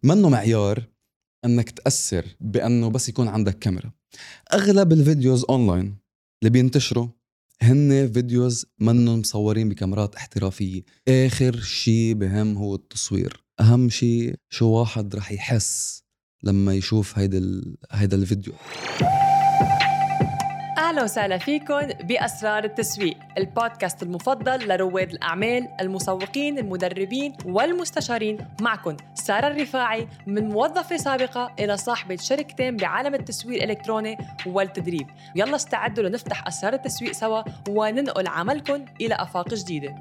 منه معيار انك تأثر بانه بس يكون عندك كاميرا. اغلب الفيديوز اونلاين اللي بينتشروا هن فيديوز منهم مصورين بكاميرات احترافية. اخر شي بهم هو التصوير. اهم شي شو واحد رح يحس لما يشوف هيدا الفيديو. أهلا وسهلا فيكم بأسرار التسويق، البودكاست المفضل لرواد الأعمال، المسوقين، المدربين والمستشارين. معكم سارة الرفاعي، من موظفة سابقة إلى صاحبة شركتين بعالم التسويق الإلكتروني والتدريب. يلا استعدوا لنفتح أسرار التسويق سوا وننقل عملكم إلى آفاق جديدة.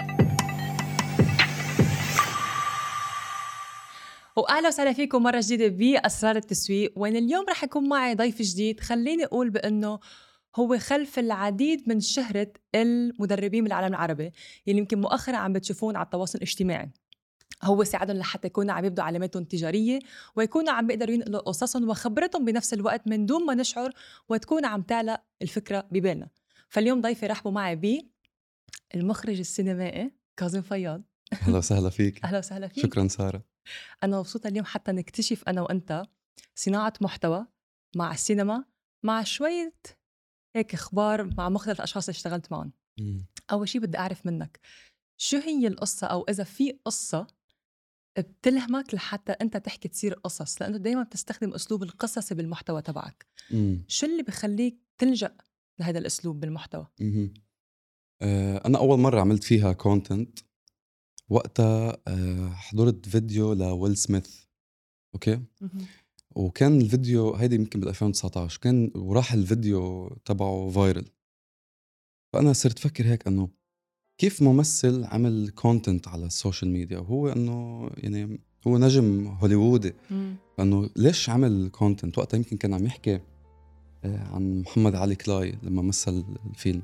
وأهلا وسهلا فيكم مرة جديدة بأسرار التسويق، وين اليوم رح يكون معي ضيف جديد. خليني أقول بأنه هو خلف العديد من شهرة المدربين من العالم العربي اللي يمكن مؤخرا عم بتشوفون على التواصل الاجتماعي. هو ساعدهم لحتى يكونوا عم يبدوا علاماتهم التجارية ويكونوا عم بيقدروا ينقلوا قصصهم وخبرتهم بنفس الوقت من دون ما نشعر، وتكون عم تعلق الفكرة ببالنا. فاليوم ضيفي رحبوا معي بالمخرج السينمائي كاظم فياض. أهلا وسهلا فيك. أهلا وسهلا فيك. شكرا سارة. أنا مبسوطة اليوم حتى نكتشف أنا وأنت صناعة محتوى مع السينما، مع شوية هيك اخبار مع مختلف الاشخاص اللي اشتغلت معهم. اول شيء بدي اعرف منك شو هي القصه، او اذا في قصه بتلهمك لحتى انت تحكي تصير قصص، لانه دائما بتستخدم اسلوب القصصي بالمحتوى تبعك. شو اللي بخليك تلجأ لهذا الاسلوب بالمحتوى؟ انا اول مره عملت فيها كونتنت وقتها حضرت فيديو لويل سميث. اوكي. وكان الفيديو هيدي يمكن بال 2019 كان، وراح الفيديو تبعه فايرل. فأنا صرت فكر هيك أنه كيف ممثل عمل كونتنت على السوشيال ميديا، وهو أنه يعني هو نجم هوليوودي، فأنه ليش عمل كونتنت وقتها؟ يمكن كان عم يحكي عن محمد علي كلاي لما مثل الفيلم.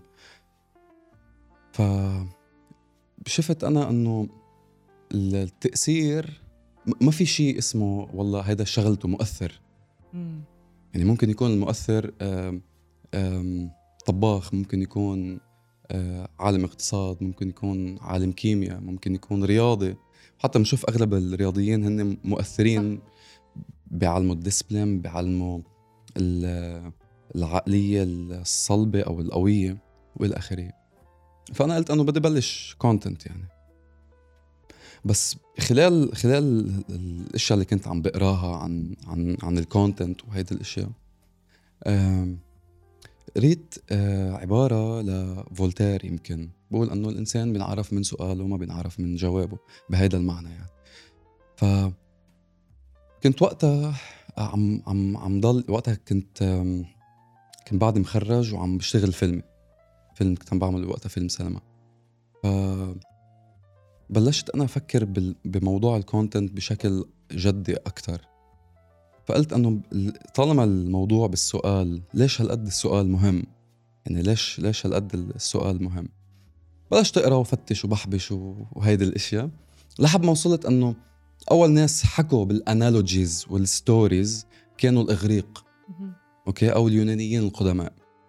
فشفت أنا أنه التأثير ما في شيء اسمه والله هيدا شغلته مؤثر. يعني ممكن يكون المؤثر طباخ، ممكن يكون عالم اقتصاد، ممكن يكون عالم كيمياء، ممكن يكون رياضي. حتى بنشوف أغلب الرياضيين هن مؤثرين، بعلموا الديسبلين، بعلموا العقلية الصلبة أو القوية وإلى آخره. فأنا قلت أنه بدي بلش كونتنت يعني. بس خلال الاشياء اللي كنت عم بقراها عن الكونتنت وهيدي الاشياء، قريت عبارة لفولتير يمكن بقول انه الانسان بينعرف من سؤاله وما بينعرف من جوابه، بهيدا المعنى يعني. فكنت وقتها عم ضل وقتها كنت بعد مخرج وعم بشتغل فيلم كنت عم بعمل وقتها فيلم سينما. بلشت أنا أفكر بموضوع الكونتنت بشكل جدي أكتر. فقلت أنه طالما الموضوع بالسؤال، ليش هالقد السؤال مهم؟ يعني ليش هالقد السؤال مهم؟ بلشت أقرأ وفتش وبحبش وهيدي الأشياء لحد ما وصلت أنه أول ناس حكوا بالأنالوجيز والستوريز كانوا الإغريق، أوكي، أو اليونانيين القدماء.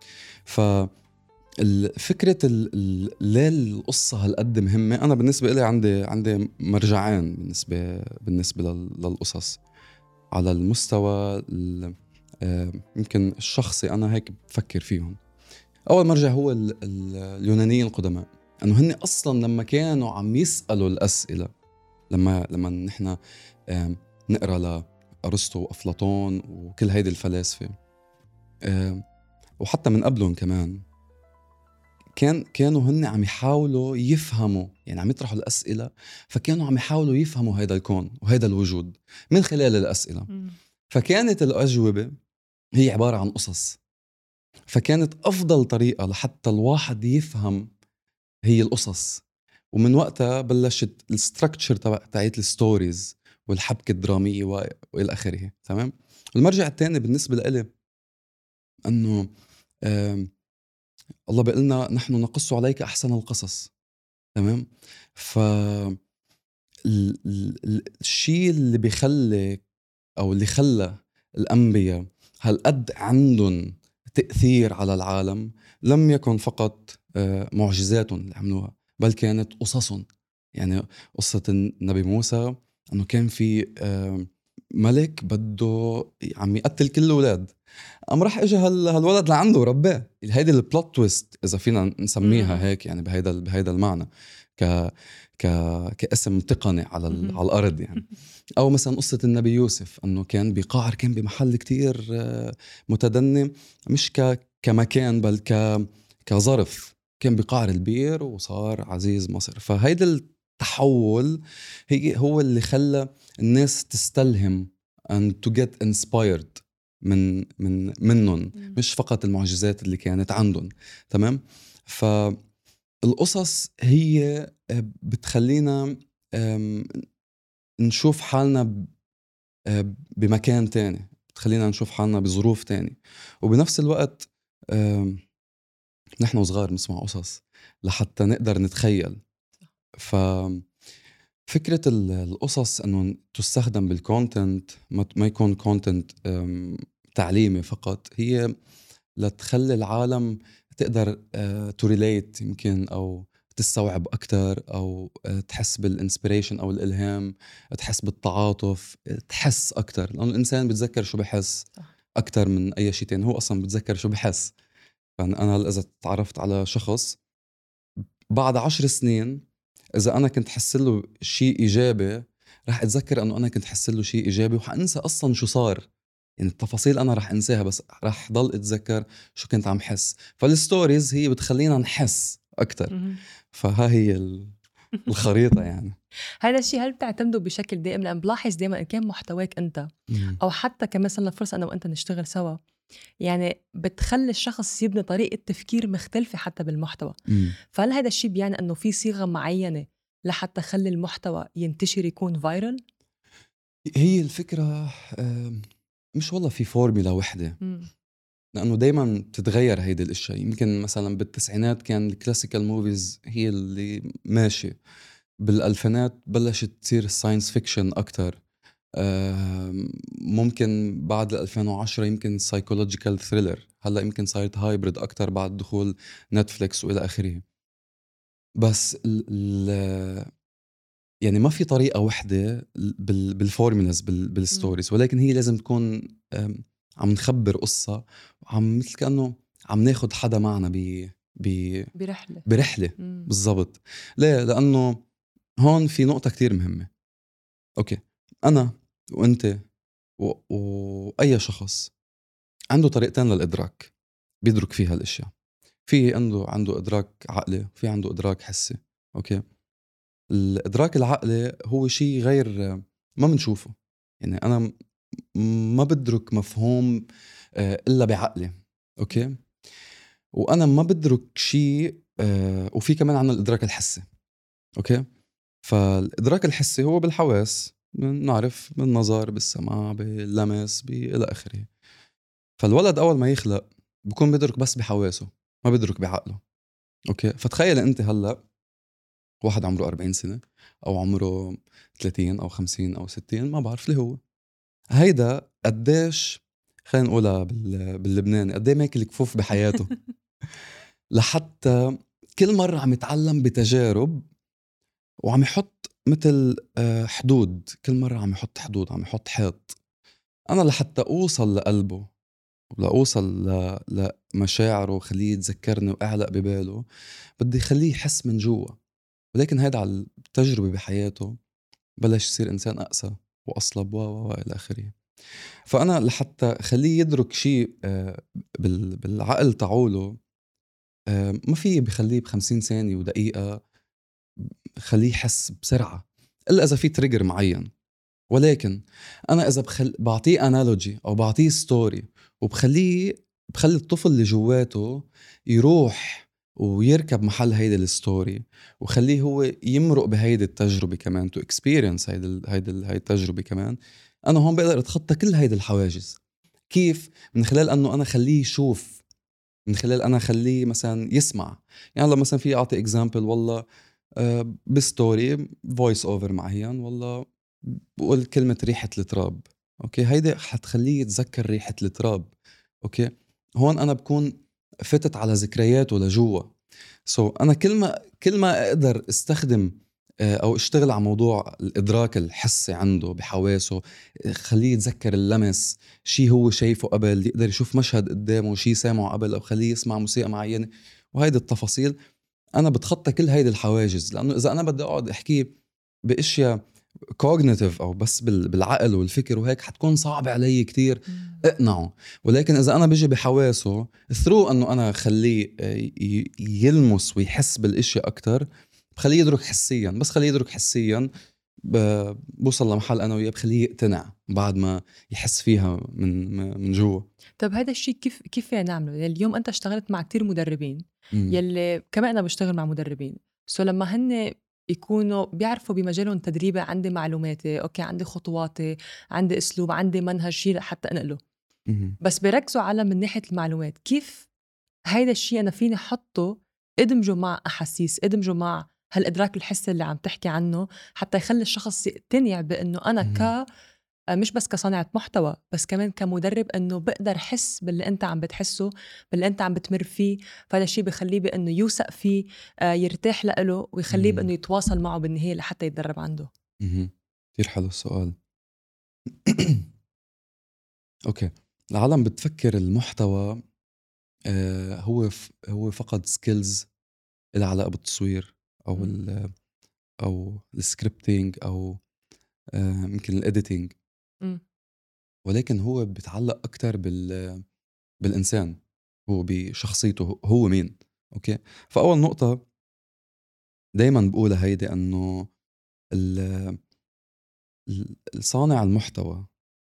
فكرة ليه القصة هالقد مهمة، أنا بالنسبة لي عندي مرجعين بالنسبة للقصص على المستوى يمكن الشخصي. أنا هيك بفكر فيهم. أول مرجع هو اليونانيين القدماء، أنه هن أصلاً لما كانوا عم يسألوا الأسئلة، لما نحن نقرأ لأرسطو وأفلاطون وكل هيدي الفلاسفة، وحتى من قبلهم كمان، كانوا هن عم يحاولوا يفهموا، يعني عم يطرحوا الأسئلة، فكانوا عم يحاولوا يفهموا هيدا الكون وهيدا الوجود من خلال الأسئلة. فكانت الأجوبة هي عبارة عن قصص. فكانت أفضل طريقة لحتى الواحد يفهم هي القصص. ومن وقتها بلشت الستركتشر تاعت الستوريز والحبكة الدرامية وإلى آخره. تمام. المرجع الثاني بالنسبة لي أنه الله بيقلنا نحن نقص عليك أحسن القصص. تمام. الشيء اللي بيخلي أو اللي خلى الأنبياء هالقد عندهم تأثير على العالم لم يكن فقط معجزاتهم اللي عملوها، بل كانت قصصهم. يعني قصة النبي موسى أنه كان في ملك بده عم يقتل كل الأولاد، قام راح اجى هالولد لعنده ورباه. هيدي البلوت تويست اذا فينا نسميها هيك، يعني بهيدا المعنى ك ك كاسم تقني على على الارض يعني. او مثلا قصه النبي يوسف، انه كان بقاعر، كان بمحل كتير متدني، مش كمكان بل كظرف، كان بقاعر البير وصار عزيز مصر. فهيدا التحول هو اللي خلى الناس تستلهم and to get inspired منهم، مش فقط المعجزات اللي كانت عندهم. تمام. فالقصص هي بتخلينا نشوف حالنا بمكان تاني، بتخلينا نشوف حالنا بظروف تاني. وبنفس الوقت نحن وصغار نسمع قصص لحتى نقدر نتخيل. فكرة القصص أنه تستخدم بالكونتنت، ما يكون كونتنت تعليمي فقط، هي لتخلي العالم تقدر توريليت يمكن، أو تستوعب أكتر، أو تحس بالإنسبيريشن أو الإلهام، تحس بالتعاطف، تحس أكتر. لأنه الإنسان بتذكر شو بحس أكتر من أي شيء تاني، هو أصلا بتذكر شو بحس. فأنا إذا تعرفت على شخص بعد 10 سنين، إذا أنا كنت حس له شيء إيجابي، رح أتذكر أنه أنا كنت حس له شيء إيجابي، وحأنسى أصلا شو صار. يعني التفاصيل أنا رح أنساها، بس رح ضل أتذكر شو كنت عم حس. فالستوريز هي بتخلينا نحس أكتر. فها هي الخريطة يعني. هذا الشيء هل بتعتمدوا بشكل دائم؟ لأن بلاحظ دائما إن كان محتواك أنت أو حتى كمثلا فرصة أنا وأنت نشتغل سوا، يعني بتخلي الشخص يبني طريقة تفكير مختلفة حتى بالمحتوى. فهل هذا الشيء بيعني أنه في صيغة معينة لحتى خلي المحتوى ينتشر يكون فايرل؟ هي الفكرة مش والله في فورمولا وحدة، لأنه دايما بتتغير هيدي الاشياء. يمكن مثلا بالتسعينات كان الكلاسيكال موفيز هي اللي ماشي، بالألفينات بلشت تصير الساينس فيكشن أكتر، ممكن بعد 2010 يمكن سايكولوجيكال ثريلر، هلا يمكن صارت هايبرد أكتر بعد دخول نتفليكس وإلى آخره. بس يعني ما في طريقة واحدة بالفورمولاز بالستوريز، ولكن هي لازم تكون عم نخبر قصة، وعم مثل كأنه عم ناخد حدا معنا برحلة. بالضبط. ليه؟ لأنه هون في نقطة كتير مهمة. أوكي، أنا وأنت وأي شخص عنده طريقتين للإدراك بيدرك فيها الأشياء. في عنده إدراك عقلي، في عنده إدراك حسي. أوكي، الإدراك العقلي هو شيء غير ما بنشوفه، يعني أنا ما بدرك مفهوم إلا بعقلي. أوكي، وأنا ما بدرك شيء وفي كمان عنا الإدراك الحسي. أوكي، فالإدراك الحسي هو بالحواس، نعرف بالنظر، بالسمع، باللمس، إلى آخره. فالولد أول ما يخلق بكون بدرك بس بحواسه، ما بدرك بعقله. أوكي، فتخيل أنت هلأ واحد عمره 40 سنة أو عمره 30 أو 50 أو 60، ما بعرف ليه هو هيدا قديش، خلينا نقولها باللبناني، قديه ماكل كفوف بحياته لحتى كل مرة عم يتعلم بتجارب، وعم يحط مثل حدود. كل مرة عم يحط حدود، عم يحط حيط. أنا لحتى أوصل لقلبه ولأوصل لمشاعره وخليه يتذكرني وأعلق بباله، بدي خليه يحس من جوا. ولكن هيدا على التجربة بحياته بلش يصير إنسان أقسى وأصلب وإلى آخره. فأنا لحتى خليه يدرك شيء بالعقل تعوله، ما في بخليه ب50 ثانية ودقيقة خليه يحس بسرعة، إلا إذا في تريجر معين. ولكن أنا إذا بعطيه أنالوجي أو بعطيه ستوري بخلي الطفل اللي جواته يروح ويركب محل هيدا الستوري، وخليه هو يمرق بهيدي التجربة كمان، تو اكسبيرينس هيدي التجربة كمان. أنا هون بقدر أتخطى كل هيدي الحواجز. كيف؟ من خلال أنه أنا خليه يشوف، من خلال أنا خليه مثلا يسمع. يعني لو مثلا في أعطي إكزامبل، والله بستوري فويس أوفر معين، والله بقول كلمة ريحة التراب. أوكي، هيدا حتخليه يتذكر ريحة التراب. أوكي، هون أنا بكون فتت على ذكرياته لجوا. أنا كل ما أقدر استخدم أو اشتغل على موضوع الإدراك الحسي عنده بحواسه، خليه يتذكر اللمس، شي هو شايفه قبل، يقدر يشوف مشهد قدامه، شي سامعه قبل، أو خليه يسمع موسيقى معينة. وهيدي التفاصيل أنا بتخطى كل هيدي الحواجز، لأنه إذا أنا بدي أقعد أحكي بأشياء كوغنيتيف أو بس بالعقل والفكر وهيك، حتكون صعب علي كتير اقنعه. ولكن إذا أنا بيجي بحواسه ثرو أنه أنا خليه يلمس ويحس بالأشياء أكتر، بخليه يدرك حسيا، بس خليه يدرك حسيا بوصل لمحل أنا وياه بخليه يقتنع بعد ما يحس فيها من جوا. طب هذا الشيء كيف فينا نعمله؟ يعني اليوم أنت اشتغلت مع كتير مدربين يلي كمان أنا بشتغل مع مدربين، لما هن يكونوا بيعرفوا بمجالهم تدريبي، عندي معلوماتي، أوكي عندي خطواتي، عندي أسلوب، عندي منهج، شيء حتى أنقله، بس بيركزوا على من ناحية المعلومات. كيف هيدا الشيء أنا فيني حطه ادمجه مع أحاسيس، ادمجه مع هالإدراك الحسي اللي عم تحكي عنه، حتى يخلي الشخص يقتنع بأنه أنا مش بس كصانعة محتوى، بس كمان كمدرب، أنه بقدر حس باللي أنت عم بتحسه، باللي أنت عم بتمر فيه. فهذا الشيء بخليه بأنه يوثق فيه، يرتاح له، ويخليه بأنه يتواصل معه بالنهاية لحتى يتدرب عنده. كتير حلو السؤال. أوكي، العالم بتفكر المحتوى هو فقط سكيلز اللي علاقة بالتصوير أو أو السكريبتينج أو يمكن الإديتينج، ولكن هو بيتعلق أكتر بالإنسان، هو بشخصيته، هو مين. أوكي، فأول نقطة دايما بقولها هيدي أنه الصانع المحتوى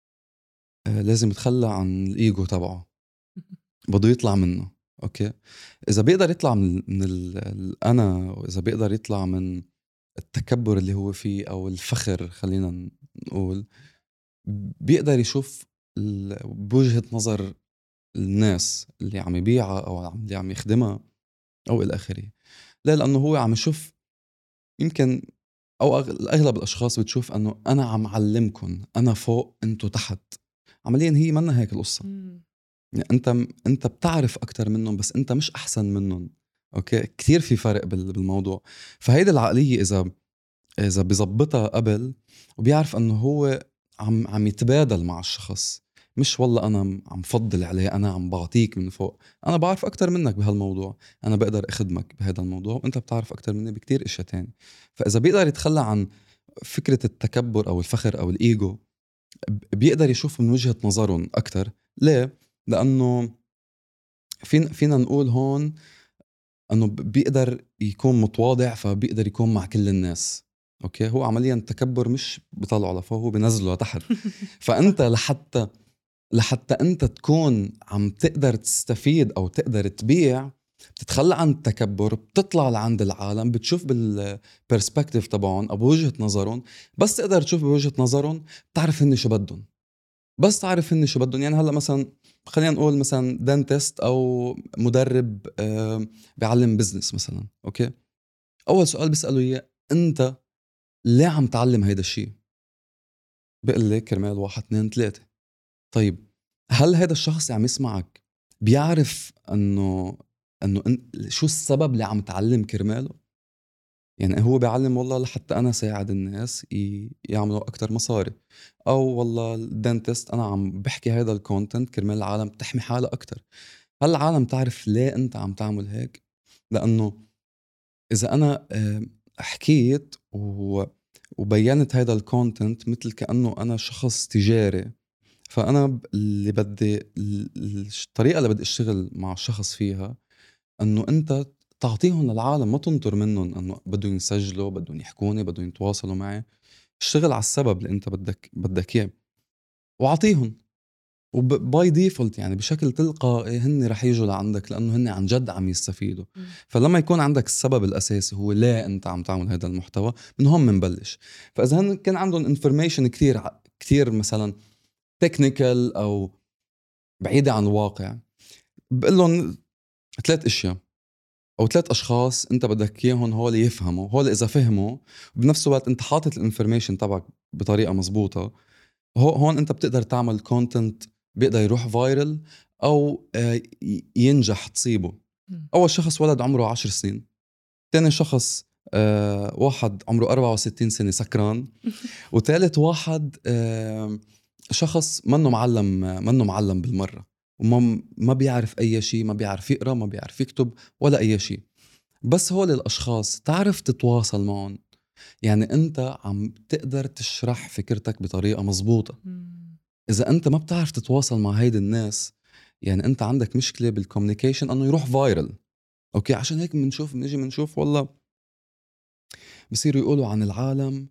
لازم يتخلى عن الإيجو تبعه، بده يطلع منه. أوكي، إذا بيقدر يطلع من الأنا، وإذا بيقدر يطلع من التكبر اللي هو فيه أو الفخر، خلينا نقول، بيقدر يشوف بوجهة نظر الناس اللي عم يبيعها أو اللي عم يخدمها أو إلى آخره. لا، لأنه هو عم يشوف، يمكن أو أغلب الأشخاص بتشوف أنه أنا عم علمكم، أنا فوق أنتو تحت. عمليا هي منا هيك القصة. يعني أنت بتعرف أكتر منهم، بس أنت مش أحسن منهم. أوكي، كتير في فرق بالموضوع. فهيدي العقلية إذا بيزبطها قبل، وبيعرف أنه هو عم يتبادل مع الشخص، مش والله أنا عم فضل عليه، أنا عم بعطيك من فوق، أنا بعرف أكتر منك بهالموضوع، أنا بقدر أخدمك بهذا الموضوع، وأنت بتعرف أكتر مني بكتير إشياء تاني. فإذا بيقدر يتخلى عن فكرة التكبر أو الفخر أو الإيجو، بيقدر يشوف من وجهة نظرهم أكتر. ليه؟ لأنه فينا نقول هون أنه بيقدر يكون متواضع، فبيقدر يكون مع كل الناس. أوكي، هو عمليا التكبر مش بيطلعه لفوق، هو بينزله لتحت. فأنت لحتى أنت تكون عم تقدر تستفيد أو تقدر تبيع، بتتخلى عن التكبر، بتطلع لعند العالم، بتشوف بالبرسبكتيف تبعهم أو بوجهة نظرهم. بس تقدر تشوف بوجهة نظرهم، تعرف هن شو بدهم، بس تعرف هن شو بدهم. يعني هلا مثلا خلينا نقول مثلا دانتست او مدرب بيعلم بزنس مثلا. اوكي، اول سؤال بيساله اياه، انت ليه عم تعلم هيدا الشيء؟ بيقول لك كرمال 1 2 3. طيب، هل هذا الشخص اللي عم يسمعك بيعرف انه شو السبب اللي عم تعلم كرماله؟ يعني هو بيعلم والله لحتى أنا ساعد الناس يعملوا أكتر مصاري، أو والله الدنتست أنا عم بحكي هذا الكونتنت كرمال العالم تحمي حالها أكتر. هل العالم تعرف ليه أنت عم تعمل هيك؟ لأنه إذا أنا حكيت وبينت هذا الكونتنت مثل كأنه أنا شخص تجاري، فأنا اللي بدي الطريقة اللي بدي أشتغل مع الشخص فيها أنه أنت تعطيهم للعالم، ما تنطر منهم أنه بدهم يسجلوا، بدهم يحكوني، بدهم يتواصلوا معي. اشتغل على السبب اللي أنت بدك إياه وعطيهم، وباي ديفولت يعني بشكل تلقائي هن رح يجوا لعندك، لأنه هن عن جد عم يستفيدوا. فلما يكون عندك السبب الأساسي هو ليه أنت عم تعمل هذا المحتوى، من هون منبلش. فإذا هن كان عندهم انفورميشن كتير مثلا تكنيكال أو بعيدة عن الواقع، بقول لهم 3 أشياء أو 3 أشخاص أنت بدك إياهم هول يفهموا. هول إذا فهموا بنفس الوقت أنت حاطط الانفورميشن تبعك بطريقة مزبوطة، هون أنت بتقدر تعمل كونتنت بيقدر يروح فايرل أو ينجح تصيبه. أول شخص ولد عمره 10 سنين، تاني شخص واحد عمره 64 سنة سكران، وثالث واحد شخص منه معلم بالمرة، وما بيعرف أي شيء، ما بيعرف يقرأ، ما بيعرف يكتب ولا أي شيء. بس هول الأشخاص تعرف تتواصل معهم، يعني أنت عم تقدر تشرح فكرتك بطريقة مزبوطة. إذا أنت ما بتعرف تتواصل مع هيدا الناس، يعني أنت عندك مشكلة بالكوميونيكيشن أنه يروح فايرل. أوكي، عشان هيك نيجي منشوف والله بصيروا يقولوا عن العالم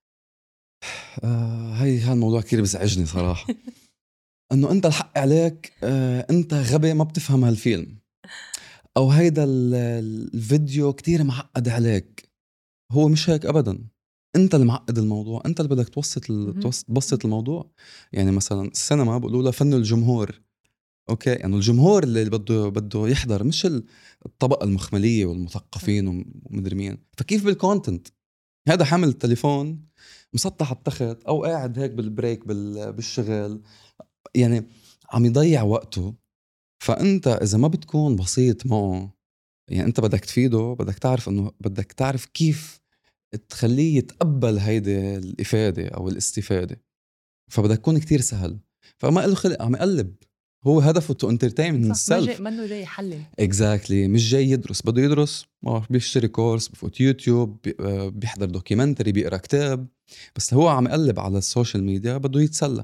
هاي الموضوع كتير بزعجني صراحة. انه انت الحق عليك، انت غبي ما بتفهم هالفيلم، او هيدا الفيديو كتير معقد عليك. هو مش هيك ابدا، انت اللي معقد الموضوع، انت اللي بدك تبسط الموضوع. يعني مثلا السينما بيقولوا لها فن الجمهور. اوكي، يعني الجمهور اللي بده يحضر، مش الطبقة المخملية والمثقفين ومدري مين. فكيف بالكونتنت؟ هذا حامل التليفون مسطح على التخت او قاعد هيك بالبريك بالشغل، يعني عم يضيع وقته. فانت اذا ما بتكون بسيط معه، يعني انت بدك تفيده، بدك تعرف كيف تخليه يتقبل هيدي الافاده او الاستفاده. فبدك تكون كتير سهل. فما له خلق عم يقلب، هو هدفه تو انترتين من السلف. منه جاي يحلل. اكزاكتلي، مش جاي يدرس. بده يدرس بيشتري كورس، بفوت يوتيوب، بيحضر دوكيومنتري، بيقرا كتاب. بس هو عم يقلب على السوشيال ميديا، بده يتسلى.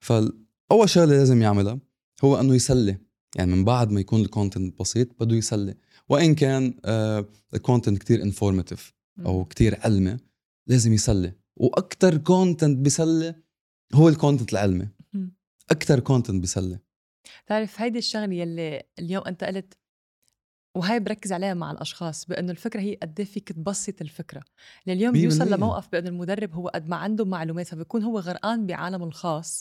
فاول شغله لازم يعملها هو انه يسلي. يعني من بعد ما يكون الكونتنت بسيط بده يسلي، وان كان الكونتنت كتير انفورماتيف او كتير علمي، لازم يسلي. واكتر كونتنت بيسلي هو الكونتنت العلمي. اكتر كونتنت بيسلي. تعرف هيدي الشغله يلي اليوم انت قلت، وهي بركز عليها مع الاشخاص، بانه الفكره هي قد ايه فيك تبسط الفكره. اليوم بيوصل لموقف بانه المدرب هو قد ما عنده معلومات، فبيكون هو غرقان بعالمه الخاص،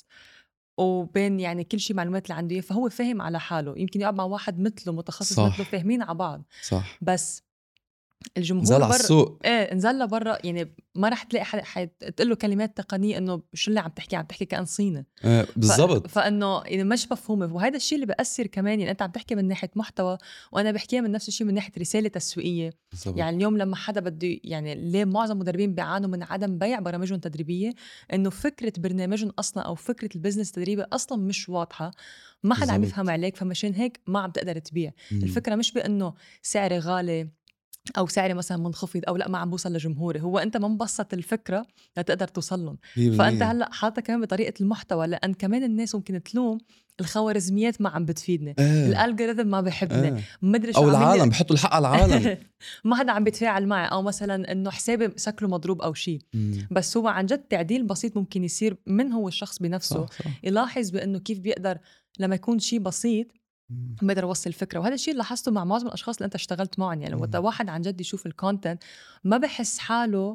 وبين يعني كل شيء معلومات اللي عنده اياه، فهو فاهم على حاله. يمكن يقعد مع واحد مثله متخصص صح. مثله، فاهمين على بعض. صح. بس الجمهور نزل على السوق. نزل برا، يعني ما رح تلاقي حد تقول له كلمات تقنيه انه شو اللي عم تحكي كأن صيني. بالضبط. فانه يعني مش مفهومه. وهذا الشيء اللي بيأثر كمان، يعني انت عم تحكي من ناحيه محتوى، وانا بحكيها من نفس الشيء من ناحيه رساله تسويقيه. بالزبط. يعني اليوم لما حدا بده، يعني ليه معظم المدربين بيعانوا من عدم بيع برامجهم التدريبيه، انه فكره برنامجهم اصلا او فكره البزنس التدريبي اصلا مش واضحه، ما حدا عم يفهم عليك، فمشان هيك ما عم تقدر تبيع. الفكره مش بانه سعري غالي او سعري مثلا منخفض، او لا ما عم بوصل لجمهوري، هو انت ما مبسط الفكره لتقدر توصل لهم. فانت هلا حاطه كمان بطريقه المحتوى، لان كمان الناس ممكن تلوم الخوارزميات ما عم بتفيدني، الالجوريثم ما بحبني، مدري شو، او العالم بحطوا الحق على العالم. ما حدا عم بيتفاعل معي، او مثلا انه حسابي شكله مضروب او شيء. بس هو عن جد تعديل بسيط ممكن يصير من هو الشخص بنفسه. صح. يلاحظ بانه كيف بيقدر لما يكون شيء بسيط بقدر اوصل الفكره. وهذا الشيء اللي لاحظته مع معظم الاشخاص اللي انت اشتغلت معهم. يعني وقت واحد عن جد يشوف الكونتنت ما بحس حاله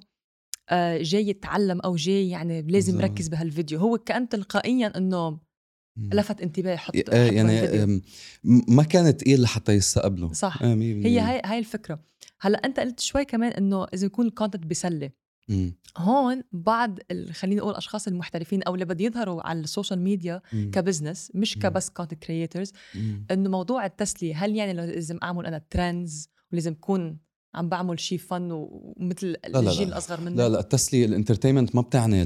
جاي يتعلم او جاي يعني لازم مركز بهالفيديو، هو كأن تلقائيا انه لفت انتباه حط يعني ما كانت تقيل لحتى يستقبله. صح. هي الفكره. هلا انت قلت شوي كمان انه اذا يكون الكونتنت بيسلي، هون بعض خليني اقول الاشخاص المحترفين او اللي بده يظهروا على السوشيال ميديا كبزنس، مش كبس كونتنت كرييترز، انه موضوع التسليه، هل يعني لازم اعمل انا ترندز ولازم اكون عم بعمل شيء فن ومثل الجيل الاصغر مني؟ لا التسليه الانترتينمنت ما بتعني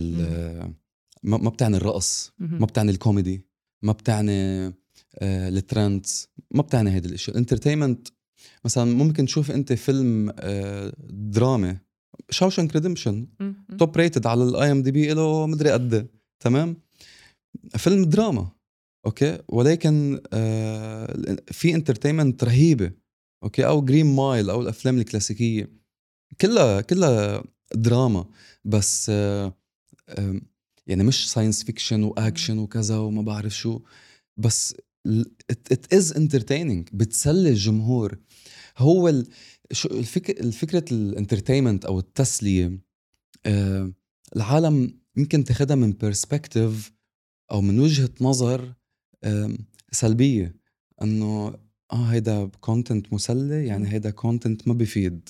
ما بتعني الرقص، ما بتعني الكوميدي، ما بتعني الترندز، ما بتعني هيدا الاشياء. الانترتينمنت مثلا ممكن تشوف انت فيلم درامي، شاوشانك ريدمشن توب ريتد على الاي ام دي بي له مدري قد، تمام، فيلم دراما اوكي، ولكن في انترتينمنت رهيبه اوكي. او جرين مايل او الافلام الكلاسيكيه كلها دراما، بس يعني مش ساينس فيكشن واكشن وكذا وما بعرف شو، بس it is entertaining، بتسلي الجمهور. هو الفكرة الانترتينمنت او التسلية، العالم يمكن تاخدها من بيرسبكتيف او من وجهة نظر سلبية، انه هيدا كونتنت مسلي، يعني هيدا كونتنت ما بيفيد.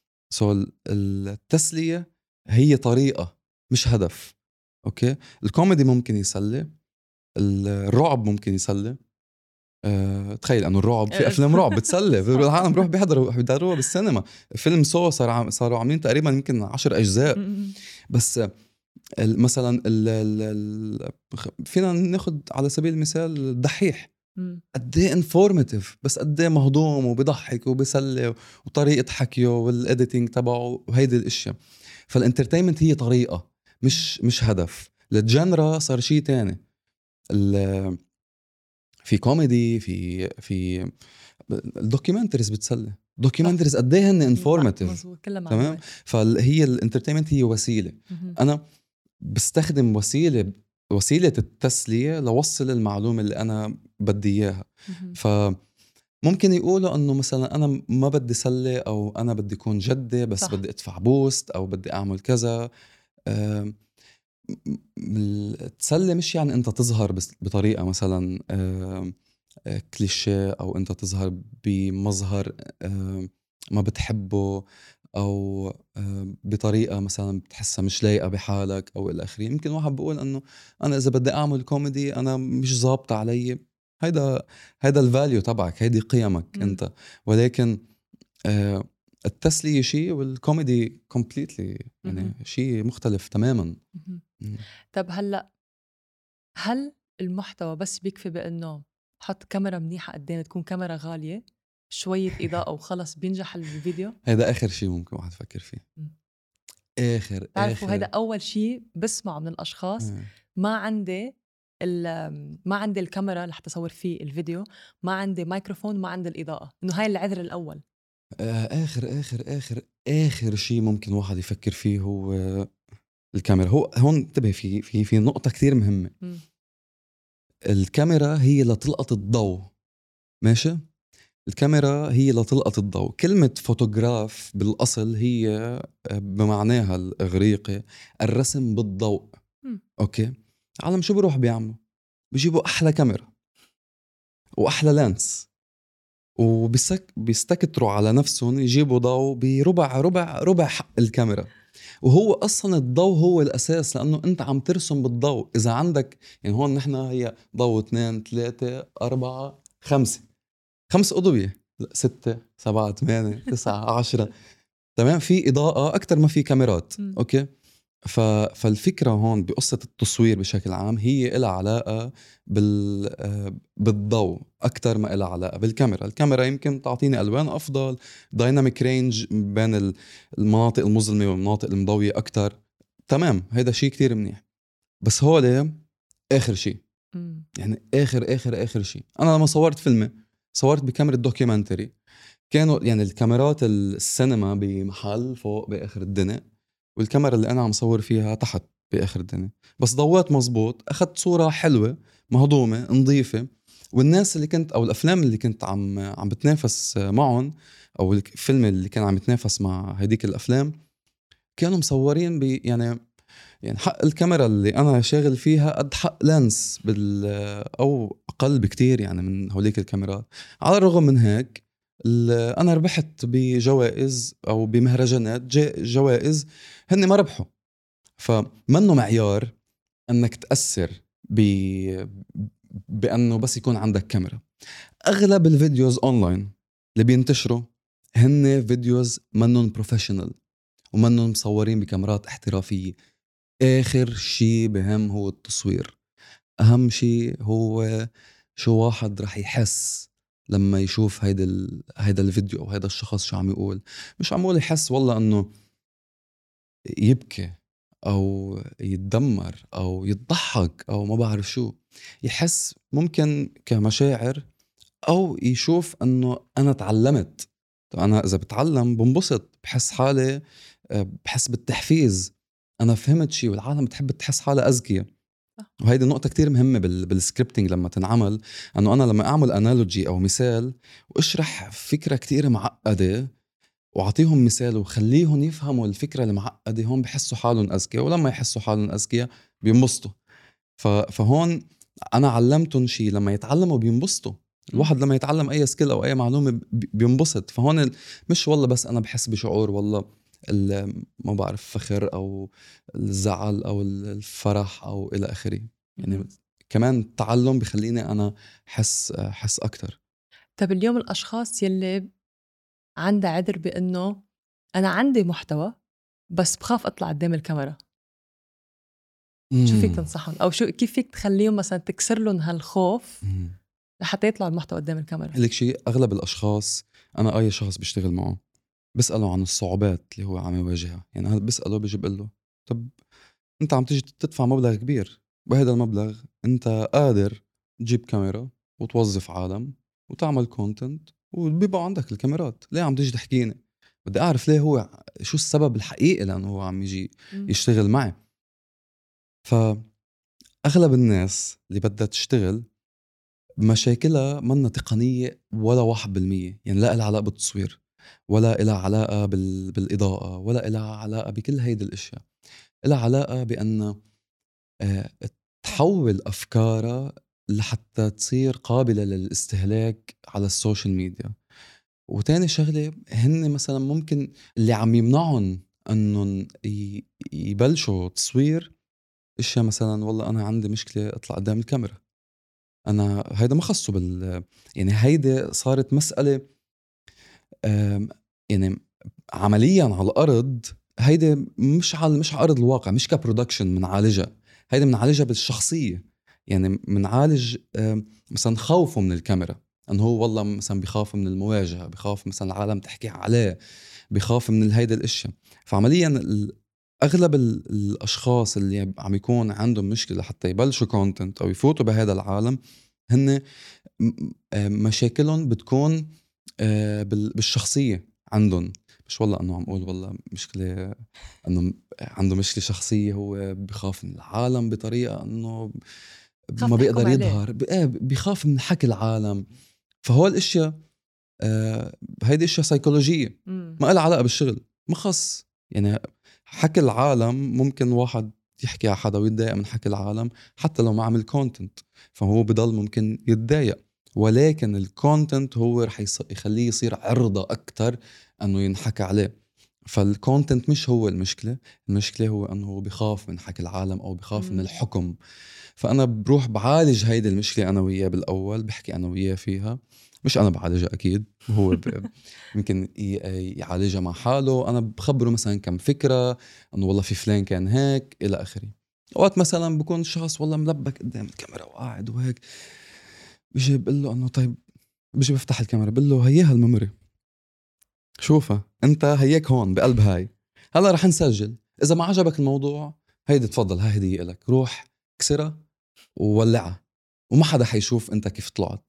التسلية هي طريقة مش هدف. اوكي، الكوميدي ممكن يسلي، الرعب ممكن يسلي، تخيل انه الرعب في افلام رعب بتسلي العالم بيروح بيحضروها بالسينما. فيلم سو صاروا عاملين تقريبا يمكن 10 اجزاء. بس مثلا فينا ناخد على سبيل المثال الدحيح، قد ايه انفورماتيف، بس قد ايه مهضوم وبيضحك وبيسلي وطريقه حكيه والاديتنج تبعه وهيدي الاشياء. فالانترتينمنت هي طريقه مش هدف. الجنرا صار شيء تاني. في كوميدي، في الدوكيومنتريز بتسلي. دوكيومنتريز قد ايه هن انفورماتيف. تمام. فهي الانترتينمنت هي وسيله. انا بستخدم وسيله التسليه لوصل المعلومه اللي انا بدي اياها. فممكن يقولوا انه مثلا انا ما بدي سلي، او انا بدي اكون جدي بس صح. بدي ادفع بوست او بدي اعمل كذا. تسلي مش يعني انت تظهر بطريقه مثلا كليشيه، او انت تظهر بمظهر ما بتحبه، او بطريقه مثلا بتحسها مش لايقه بحالك او الى اخره. يمكن واحد بيقول انه انا اذا بدي اعمل كوميدي انا مش ظابطه علي. هيدا الفاليو تبعك، هيدي قيمك انت. ولكن التسليه شيء والكوميدي كومبليتلي يعني شيء مختلف تماما. طب هل المحتوى بس بيكفي بانه حط كاميرا منيحه قدام، تكون كاميرا غاليه، شويه اضاءه وخلص بينجح الفيديو؟ هذا اخر شيء ممكن واحد يفكر فيه. تعرفوا هذا اول شيء بسمعه من الاشخاص. ما عندي الكاميرا لحتى اصور فيه الفيديو، ما عندي مايكروفون، ما عندي الاضاءه، انه هاي العذر الاول. اخر شيء ممكن واحد يفكر فيه هو الكاميرا. هو هون انتبه في نقطه كتير مهمه. الكاميرا هي لتلقط الضوء، ماشي؟ الكاميرا هي لتلقط الضوء. كلمة فوتوغراف بالأصل هي بمعناها الإغريقي الرسم بالضوء. أوكي؟ عالم شو بيروح بيعملوا؟ بيجيبوا أحلى كاميرا وأحلى لانس، وبيستكتروا على نفسهم يجيبوا ضوء بربع حق الكاميرا. وهو أصلا الضوء هو الأساس، لأنه أنت عم ترسم بالضوء. إذا عندك يعني هون نحن هي ضوء 2 3 4 5 أضوية، 6 7 8 9 10. تمام. في إضاءة أكتر ما في كاميرات. أوكي. فالفكرة هون بقصة التصوير بشكل عام هي إلها علاقة بالضوء أكتر ما إلها علاقة بالكاميرا. الكاميرا يمكن تعطيني ألوان أفضل، دايناميك رينج بين المناطق المظلمة والمناطق المضوية أكتر. تمام، هيدا شيء كتير منيح. بس هو آخر شيء. يعني آخر شيء. أنا لما صورت فيلمي صورت بكاميرا دوكيومنتري. كانوا يعني الكاميرات السينما بمحل فوق بآخر الدنيا، والكاميرا اللي أنا عم صور فيها تحت بآخر الدنيا. بس ضويت مزبوط، أخذت صورة حلوة مهضومة نظيفة. والناس اللي كنت أو الأفلام اللي كنت عم بتنافس معهم، أو الفيلم اللي كان عم يتنافس مع هيديك الأفلام، كانوا مصورين يعني حق الكاميرا اللي أنا شاغل فيها قد حق لانس أو أقل بكتير يعني من هوليك الكاميرات. على الرغم من هيك أنا ربحت بجوائز أو بمهرجانات جوائز هن ما ربحوا. فمنه معيار أنك تأثر بأنه بس يكون عندك كاميرا. أغلب الفيديوز أونلاين اللي بينتشروا هن فيديوز منن بروفيشنال ومنن مصورين بكاميرات احترافية. آخر شيء بهم هو التصوير. أهم شيء هو شو واحد رح يحس لما يشوف هيدا الفيديو أو هيدا الشخص شو عم يقول. مش عم يقول يحس والله أنه يبكي أو يتدمر أو يضحك أو ما بعرف شو. يحس ممكن كمشاعر، أو يشوف أنه أنا تعلمت. أنا إذا بتعلم بنبسط، بحس حالي، بحس بالتحفيز، أنا فهمت شيء. والعالم بتحب تحس حالها أذكية. وهيدي نقطة كتير مهمة بالسكريبتينج لما تنعمل. أنه أنا لما أعمل أنالوجي أو مثال وأشرح فكرة كتير معقدة وأعطيهم مثال وخليهم يفهموا الفكرة المعقدة، هون بحسوا حالهم أذكياء. ولما يحسوا حالهم أذكياء بينبسطوا. فهون أنا علمتهم شيء، لما يتعلموا بينبسطوا. الواحد لما يتعلم أي سكيل أو أي معلومة بينبسط. فهون مش والله بس أنا بحس بشعور والله ما بعرف فخر أو الزعل أو الفرح أو إلى آخره. يعني كمان التعلم بخليني أنا حس أكتر. طب اليوم الأشخاص يلي عندها عذر بأنه أنا عندي محتوى بس بخاف أطلع قدام الكاميرا، شو فيك تنصحهم؟ أو كيف فيك تخليهم مثلا تكسر لهم هالخوف لحتى يطلعوا المحتوى قدام الكاميرا؟ لك شيء، أغلب الأشخاص أنا أي شخص بيشتغل معه بسأله عن الصعوبات اللي هو عم يواجهها. يعني هذا بسأله بيجي بقول له طب أنت عم تيجي تدفع مبلغ كبير، بهذا المبلغ أنت قادر تجيب كاميرا وتوظف عالم وتعمل كونتنت وبيبقى عندك الكاميرات، ليه عم تيجي تحكيني؟ بدي أعرف ليه هو، شو السبب الحقيقي لأنه هو عم يجي يشتغل معي. فأغلب الناس اللي بدها تشتغل مشاكلها منا تقنية ولا 1%. يعني لا لها علاقة بالتصوير، ولا لها علاقة بالإضاءة، ولا لها علاقة بكل هيدي الأشياء. لها علاقة بأن تحول أفكارها لحتى تصير قابلة للاستهلاك على السوشيال ميديا. وتاني شغلة، هن مثلا ممكن اللي عم يمنعهم أنهم يبلشوا تصوير اشياء، مثلا والله أنا عندي مشكلة أطلع قدام الكاميرا. أنا هيدا ما خصه يعني هيدا صارت مسألة يعني عمليا على الأرض. هيدا مش على أرض الواقع، مش كبرودكشن منعالجها. هيدا منعالجها بالشخصية. يعني منعالج مثلا خوفه من الكاميرا، أنه هو والله مثلا بيخاف من المواجهة، بيخاف مثلا العالم تحكي عليه، بيخاف من هيدا الاشياء. فعمليا اغلب الاشخاص اللي عم يكون عندهم مشكله حتى يبلشوا كونتنت او يفوتوا بهذا العالم، هن مشاكلهم بتكون بالشخصيه عندهم. مش والله انه عم اقول والله مشكله انه عنده مشكله شخصيه، هو بخاف من العالم بطريقه انه ما بيقدر يظهر، بيخاف من حكي العالم. فهو الاشياء هيدي اشياء سيكولوجيه ما لها علاقه بالشغل، ما خص. يعني حكي العالم ممكن واحد يحكي على حدا ويتضايق من حكي العالم حتى لو ما عمل كونتنت، فهو بضل ممكن يتضايق. ولكن الكونتنت هو رح يخليه يصير عرضة أكتر أنه ينحكى عليه. فالكونتنت مش هو المشكلة، المشكلة هو أنه هو بخاف من حكي العالم أو بخاف من الحكم. فأنا بروح بعالج هيدي المشكلة أنا وياه بالأول، بحكي أنا وياه فيها. مش أنا بعالجها أكيد، هو يمكن يعالجها مع حاله. أنا بخبره مثلا كم فكرة أنه والله في فلان كان هيك إلى آخره. أوقات مثلا بكون الشخص والله ملبك قدام الكاميرا وقاعد وهيك، بيجي بقول له أنه طيب، بيجي بفتح الكاميرا بقول له هيها الميموري، شوفها أنت هيك هون بقلب هاي، هلا رح نسجل. إذا ما عجبك الموضوع هيدي تفضل، هاي هدية لك، روح كسرها وولعها وما حدا حيشوف أنت كيف طلعت.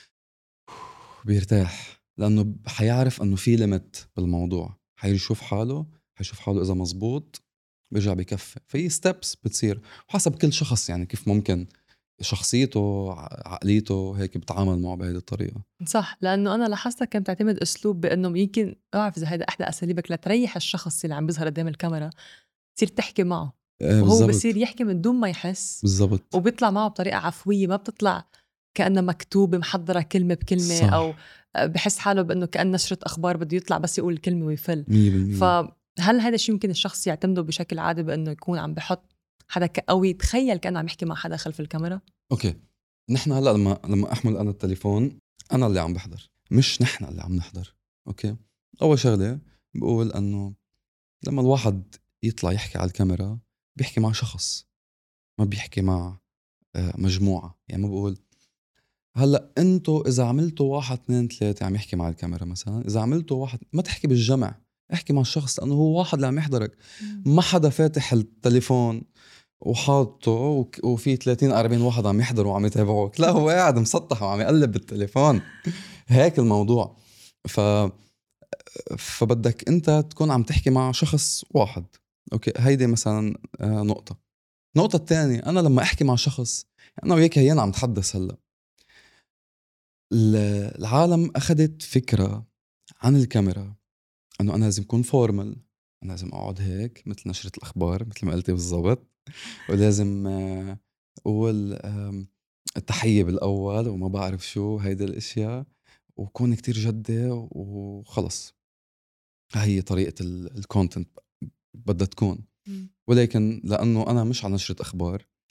بيرتاح لأنه حيعرف أنه في ليمت بالموضوع، حيشوف حاله إذا مزبوط بيرجع بكفي. في ستيبس بتصير وحسب كل شخص، يعني كيف ممكن شخصيته عقليته هيك بتعامل معه بهذه الطريقة. صح، لأنه أنا لاحظتها كانت تعتمد أسلوب بأنه يمكن أعرف إذا هذا أحلى أساليبك لتريح الشخص اللي عم بيظهر قدام الكاميرا، تصير تحكي معه وهو بصير يحكي من دون ما يحس بالضبط، وبيطلع معه بطريقة عفوية، ما بتطلع كأنها مكتوبة محضرة كلمة بكلمة صح. أو بحس حاله بأنه كأنه نشرة أخبار بده يطلع بس يقول الكلمة ويفل. 100%. فهل هذا الشيء ممكن الشخص يعتمده بشكل عادي بأنه يكون عم بحط حدا أو يتخيل كأنه عم يحكي مع حدا خلف الكاميرا؟ أوكي، نحن هلأ لما أحمل أنا التليفون، أنا اللي عم بحضر، مش نحن اللي عم نحضر. أوكي، أول شغلة بقول أنه لما الواحد يطلع يحكي على الكاميرا بيحكي مع شخص، ما بيحكي مع مجموعة. يعني ما بقول هلأ انتو إذا عملتوا 1 2 3 عم يحكي مع الكاميرا مثلا، إذا عملتوا واحد، ما تحكي بالجمع، احكي مع الشخص لأنه هو واحد اللي عم يحضرك. ما حدا فاتح التليفون وحاطه وفي 30 40 واحد عم يحضروا وعم يتابعوك، لا هو قاعد مسطح وعم يقلب بالتليفون. هيك الموضوع. فبدك انت تكون عم تحكي مع شخص واحد. اوكي، هيدي مثلا نقطة. النقطة الثانية، أنا لما أحكي مع شخص، أنا وياك هينا عم نتحدث هلأ، العالم أخدت فكرة عن الكاميرا أنه أنا لازم أكون فورمال، أنا لازم أقعد هيك مثل نشرة الأخبار مثل ما قلتي بالضبط، ولازم أقول التحية بالأول وما بعرف شو هيدا الأشياء، وكون كتير جدي وخلص. هي طريقة الكونتنت بدها تكون. ولكن لأنه أنا مش على نشرة أخبار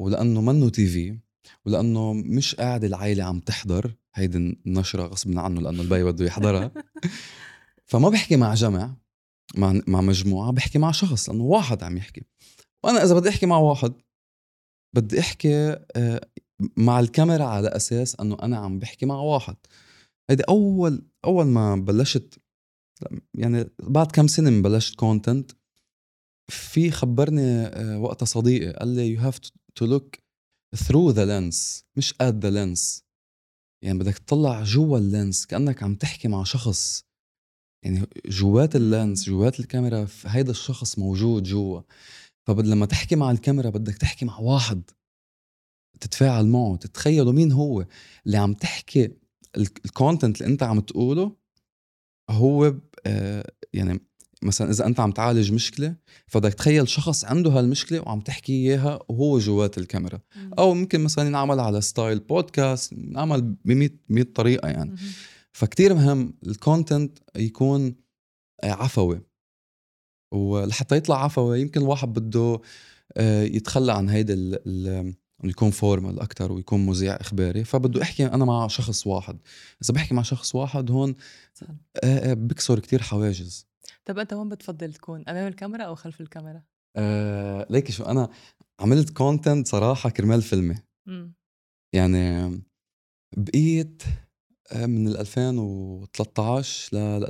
ولأنه منه تي في، ولأنه مش قاعد العائلة عم تحضر هيدي النشرة غصب عنه لأنه البي بده يحضرها. فما بحكي مع جمع، مع مجموعة، بحكي مع شخص لأنه واحد عم يحكي. وأنا إذا بدي أحكي مع واحد بدي أحكي مع الكاميرا على أساس أنه أنا عم بحكي مع واحد. هيدي أول ما بلشت، يعني بعد كم سنة من بلشت كونتنت، في خبرني وقتها صديقي قال لي you have to look through the lens مش at the lens. يعني بدك تطلع جوا اللينس كأنك عم تحكي مع شخص، يعني جوات اللينس جوات الكاميرا هيدا الشخص موجود جوا. لما تحكي مع الكاميرا بدك تحكي مع واحد، تتفاعل معه، تتخيلوا مين هو اللي عم تحكي. الكونتنت اللي انت عم تقوله هو يعني مثلا اذا انت عم تعالج مشكله فبدك تخيل شخص عنده هالمشكله وعم تحكي اياها وهو جوات الكاميرا. او ممكن مثلا ينعمل على ستايل بودكاست، نعمل ب100 طريقه يعني. فكتير مهم الكونتنت يكون عفوي، ولحتى يطلع عفوي يمكن الواحد بده يتخلى عن هيدا يكون فورمال اكتر ويكون مذيع اخباري. فبده احكي انا مع شخص واحد. اذا بحكي مع شخص واحد هون بكسر كتير حواجز. طب انت وين بتفضل تكون، امام الكاميرا او خلف الكاميرا؟ ليكي شو انا عملت كونتنت صراحه كرمال فيلمي. يعني بقيت من 2013 ل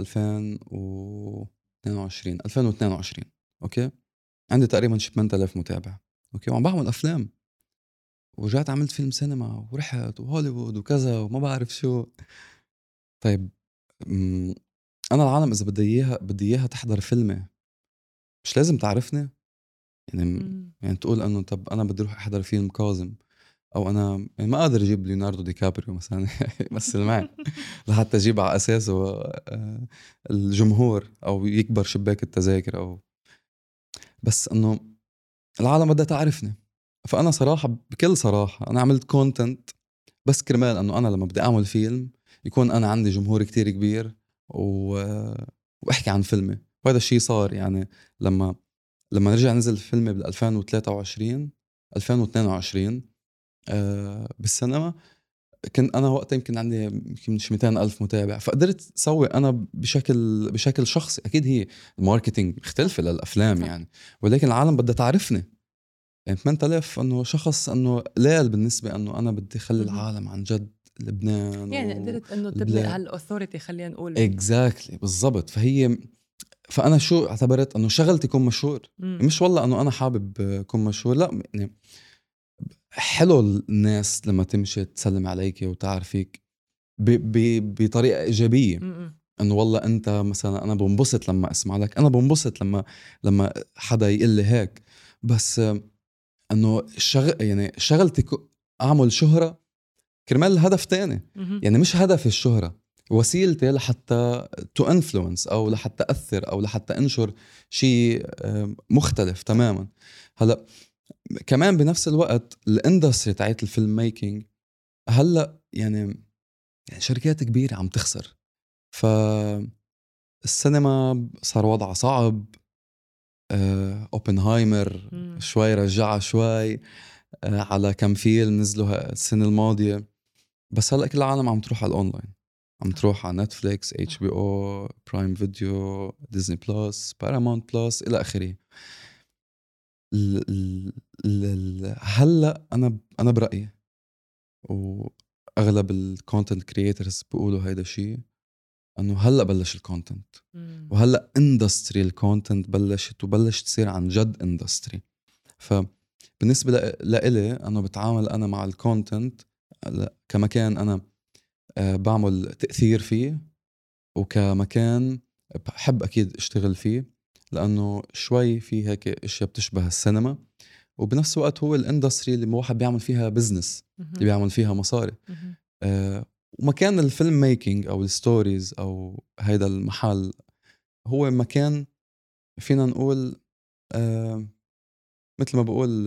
2022 اوكي، عندي تقريبا 8000 متابع اوكي، وعم بعمل افلام، ورجعت عملت فيلم سينما ورحت وهوليوود وكذا وما بعرف شو. طيب انا العالم اذا بدي اياها تحضر فيلمي مش لازم تعرفني. يعني تقول انه طب انا بدي اروح احضر فيلم كاظم، او انا يعني ما قادر اجيب ليوناردو دي كابريو مثلا يمثل معي لحتى اجيب على اساسه الجمهور او يكبر شباك التذاكر، او بس انه العالم بدها تعرفني. فانا صراحه بكل صراحه انا عملت كونتنت بس كرمال انه انا لما بدي اعمل فيلم يكون انا عندي جمهور كتير كبير واحكي عن فيلمي. وهذا الشيء صار يعني لما رجع نزل فيلمي بال 2022 بالسينما. كنت انا وقتها يمكن عندي يمكن 200,000 متابع، فقدرت اسوي انا بشكل شخصي. اكيد هي الماركتينج مختلفه للافلام يعني، ولكن العالم بدها تعرفني. يعني 8000 انه شخص انه قليل بالنسبه انه انا بدي اخلي العالم عن جد لبنان، يعني قدرت انه تبني هالاثوريتي خلينا نقول. اكزاكتلي بالضبط. فانا شو اعتبرت انه شغلتي يكون مشهور، مش والله انه انا حابب اكون مشهور، لا يعني حلو الناس لما تمشي تسلم عليك وتعرفيك بطريقه ايجابيه. انه والله انت مثلا، انا بنبسط لما اسمع لك، انا بنبسط لما حدا يقول لي هيك. بس انه يعني شغلتي اعمل شهرة كرمال هدف تاني. يعني مش هدف الشهرة، وسيلتي لحتى تو انفلونس او لحتى اثر او لحتى انشر شيء مختلف تماما. هلا كمان بنفس الوقت الاندستري تاعت الفيلم ميكينج هلا يعني شركات كبيرة عم تخسر، فالسينما صار وضعها صعب. اوبنهايمر شوي رجعها شوي على كم فيلم نزلوا السنة الماضية. بس هلأ كل العالم عم تروح على الأونلاين، عم تروح على نتفليكس، HBO، برايم فيديو، ديزني بلس، بارامونت بلس إلى آخره. هلأ أنا برأيي، وأغلب الكونتنت كرييترز بيقولوا هيدا الشيء، انه هلا بلش الكونتنت، وهلا اندستري الكونتنت بلشت تصير عن جد اندستري. فبالنسبه لإلي انا بتعامل انا مع الكونتنت كمكان انا بعمل تأثير فيه، وكمكان بحب اكيد اشتغل فيه، لانه شوي في هيك اشياء بتشبه السينما، وبنفس الوقت هو الاندستري اللي واحد بيعمل فيها بزنس، اللي بيعمل فيها مصاري. ومكان الفيلم ميكينج او الستوريز او هيدا المحل هو مكان فينا نقول مثل ما بقول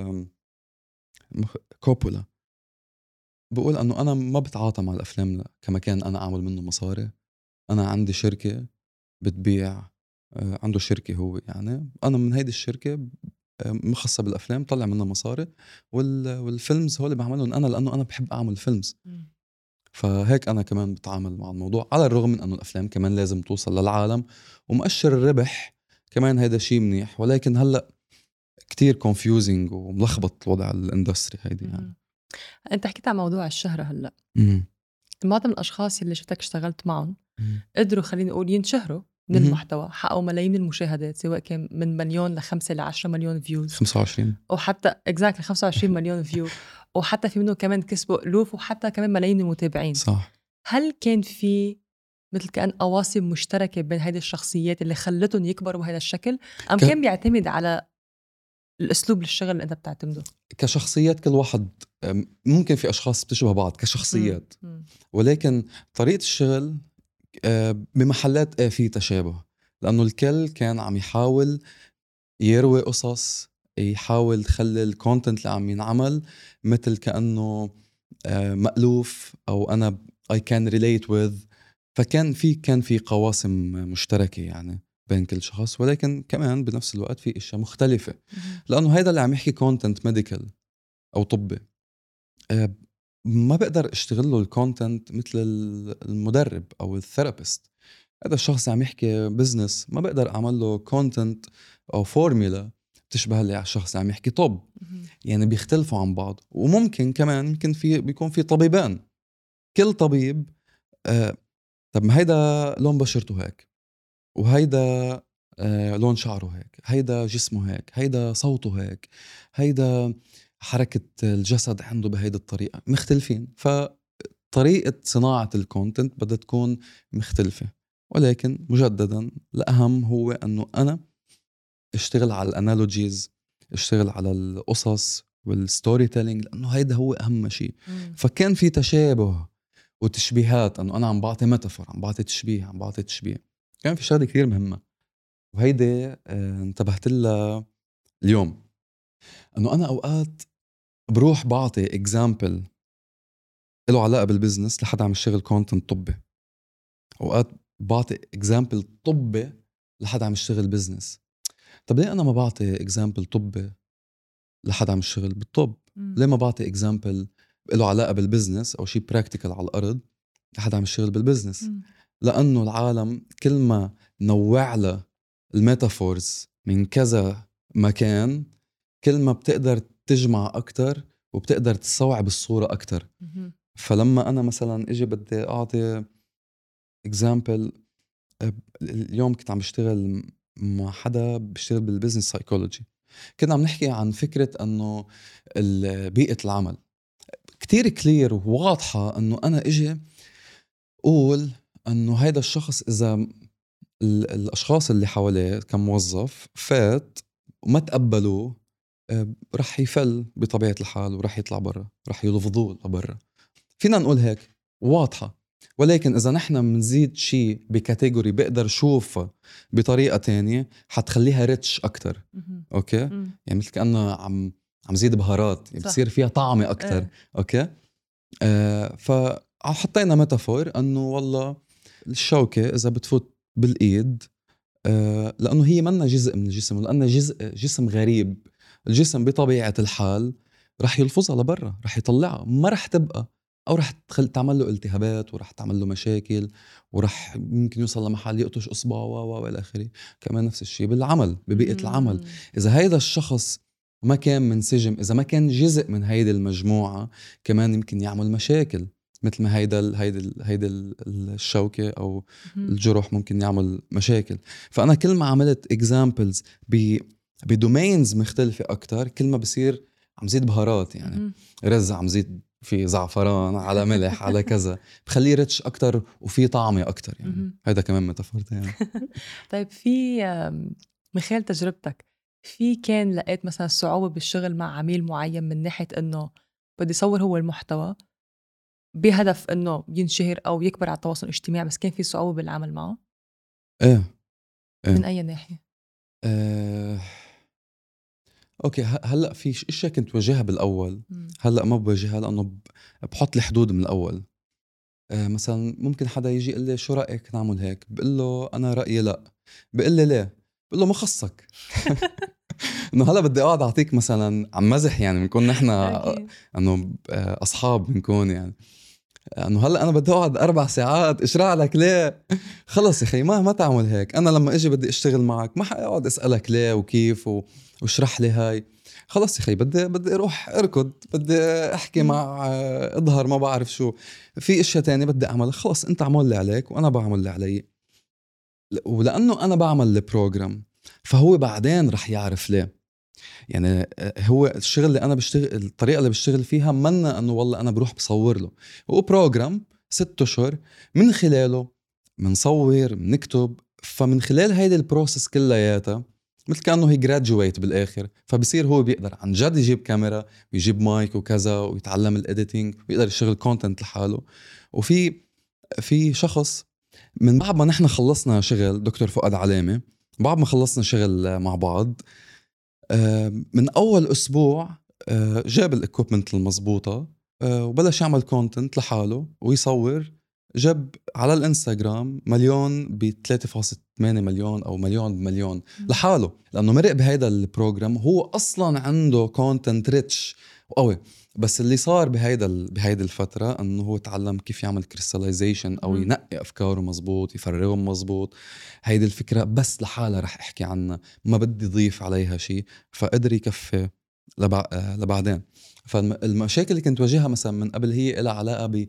كوبولا بقول انه انا ما بتعاطى مع الافلام كمكان انا اعمل منه مصاري. انا عندي شركة بتبيع، عنده شركة هو، يعني انا من هيدي الشركة مخصصة بالأفلام طلع منها مصاري، والفيلمز هول بعملهم أنا لأنه أنا بحب أعمل فيلمز. فهيك أنا كمان بتعامل مع الموضوع، على الرغم من أنه الأفلام كمان لازم توصل للعالم ومؤشر الربح كمان هيدا شيء منيح، ولكن هلأ كتير confusing وملخبط وضع الاندستري هيدي يعني. انت حكيت عن موضوع الشهرة هلا. معظم الاشخاص اللي شفتك اشتغلت معهم قدروا خليني اقول ينشهروا من المحتوى، حققوا ملايين المشاهدات، سواء كان من مليون ل5 ل10 مليون فيوز، 25 وحتى 25 مليون فيو، وحتى في منهم كمان كسبوا الوف، وحتى كمان ملايين المتابعين. صح. هل كان في مثل كأن قواسم مشتركة بين هيدي الشخصيات اللي خلتهم يكبروا بهذا الشكل، أم كان بيعتمد على الأسلوب للشغل اللي أنت بتعتمده؟ كشخصيات كل واحد ممكن في أشخاص بتشبه بعض كشخصيات، ولكن طريقة الشغل بمحلات في تشابه، لأنه الكل كان عم يحاول يروي قصص، يحاول يخلي الكونتنت اللي عم ينعمل مثل كأنه مألوف أو أنا I can relate with. فكان في قواسم مشتركة يعني بين كل شخص، ولكن كمان بنفس الوقت في اشياء مختلفة، لانه هيدا اللي عم يحكي كونتنت ميديكال او طبي ما بقدر اشتغل له الكونتنت مثل المدرب او الثيرابيست. هذا الشخص عم يحكي بزنس ما بقدر اعمل له كونتنت او فورميلا بتشبه اللي على الشخص اللي عم يحكي طب. يعني بيختلفوا عن بعض. وممكن كمان يمكن بيكون في طبيبان، كل طبيب طب ما هيدا لون بشرته هيك، وهيدا لون شعره هيك، هيدا جسمه هيك، هيدا صوته هيك، هيدا حركة الجسد عنده بهيدا الطريقة، مختلفين. فطريقة صناعة الكونتنت بدها تكون مختلفة، ولكن مجددا الأهم هو أنه أنا اشتغل على الانالوجيز، اشتغل على القصص والستوري تيلينج، لأنه هيدا هو أهم شيء. فكان في تشابه وتشبيهات، أنه أنا عم بعطي ميتافور، عم بعطي تشبيه، عم بعطي تشبيه. كان في شغلة كثير مهمة وهيدي انتبهت لها اليوم، أنه أنا أوقات بروح بعطي example له علاقة بالبزنس لحدا عم يشتغل كونتنت طبي، أوقات بعطي example طبي لحدا عم يشتغل بزنس. طب ليه أنا ما بعطي example طبي لحدا عم يشتغل بالطب؟ ليه ما بعطي example له علاقة بالبزنس أو شيء براكتيكال على الأرض لحدا عم يشتغل بالبزنس؟ لأنه العالم كل ما نوع له الميتافورز من كذا مكان، كل ما بتقدر تجمع أكتر وبتقدر تستوعب الصورة أكتر. فلما أنا مثلا إجي بدي أعطي example، اليوم كنت عم بشتغل مع حدا بيشتغل بالبزنس سايكولوجي، كنا عم نحكي عن فكرة أنه بيئة العمل كتير كلير وواضحة، أنه أنا إجي أقول أنه هيدا الشخص إذا الأشخاص اللي حواليه كموظف فات وما تقبلوه رح يفل بطبيعة الحال ورح يطلع برا، رح يلفظوه لبرا. فينا نقول هيك واضحة، ولكن إذا نحن منزيد شيء بكاتيجوري بقدر شوفها بطريقة تانية حتخليها ريتش أكتر. أوكي؟ يعني مثل كأنه عم زيد بهارات، يعني بصير فيها طعمة أكتر. أوكي؟ فحطينا ميتافور أنه والله الشوكة إذا بتفوت بالإيد لأنه هي منا جزء من الجسم، ولأنه جسم غريب، الجسم بطبيعة الحال رح يلفظها لبرا، رح يطلعها، ما رح تبقى، أو رح تعمل له التهابات ورح تعمل له مشاكل ورح ممكن يوصل لمحل يقطش إصبعه وإلى آخره. كمان نفس الشيء بالعمل، ببيئة العمل، إذا هيدا الشخص ما كان منسجم، إذا ما كان جزء من هيدي المجموعة، كمان يمكن يعمل مشاكل، مثل ما هيدا الشوكة أو الجرح ممكن يعمل مشاكل. فأنا كل ما عملت examples بدومينز مختلفة أكتر، كل ما بصير عم زيد بهارات، يعني رز عم زيد في زعفران على ملح على كذا، بخليه ريتش أكتر وفي طعمة أكتر. يعني هيدا كمان ميتافور يعني. طيب في من خلال تجربتك في كان لقيت مثلا صعوبة بالشغل مع عميل معين من ناحية إنه بدي يصور هو المحتوى بهدف إنه ينشهر أو يكبر على التواصل الاجتماعي، بس كان في صعوبة بالعمل معه؟ إيه. من أي ناحية؟ اوكي، هلا في اشياء كنت واجهها بالاول، هلا ما بواجهها لانه بحط الحدود من الاول. مثلا ممكن حدا يجي يقول لي شو رايك نعمل هيك، بقول له انا رايي لا، بقول لي ليه، بقول له ما خصك. انه هلا بدي اقعد اعطيك مثلا عم مزح يعني بنكون نحن أكيد. انه اصحاب بنكون يعني انه هلا انا بدي اقعد 4 ساعات اشرح لك ليه. خلص يا اخي ما تعمل هيك. انا لما اجي بدي اشتغل معك ما حاقعد اسالك ليه وكيف واشرح لي هاي. خلص يا اخي بدي اروح اركض، بدي احكي مع اظهر ما بعرف شو، في اشياء تانية بدي اعملها. خلص انت عمل اللي عليك وانا بعمل اللي علي. ولانه انا بعمل البروجرام فهو بعدين رح يعرف ليه. يعني هو الشغل اللي انا بشتغل، الطريقه اللي بشتغل فيها منا انه والله انا بروح بصور له. هو بروجرام 6 اشهر من خلاله منصور منكتب. فمن خلال هيدي البروسس كلياتها مثل كانه هي جراجويت بالاخر. فبصير هو بيقدر عن جد يجيب كاميرا ويجيب مايك وكذا ويتعلم الايديتنج ويقدر يشتغل كونتنت لحاله. وفي شخص من بعد ما نحن خلصنا شغل دكتور فؤاد علامة، بعد ما خلصنا شغل مع بعض من أول أسبوع جاب الإكوبمنت المضبوطة وبلش يعمل كونتنت لحاله ويصور. جاب على الانستغرام 1,000,000 ب 3.8 مليون أو 1,000,000 بمليون لحاله، لأنه مرق بهيدا البروجرام. هو أصلا عنده كونتنت ريتش وقوي. بس اللي صار بهيدا الفترة انه هو تعلم كيف يعمل كريستاليزيشن او ينقي افكاره مزبوط، يفرغهم مزبوط. هيدي الفكرة بس لحالها رح احكي عنها، ما بدي ضيف عليها شيء. فقدر يكفي لبعدين. فالمشاكل اللي كنت واجهها مثلا من قبل هي لها علاقة ب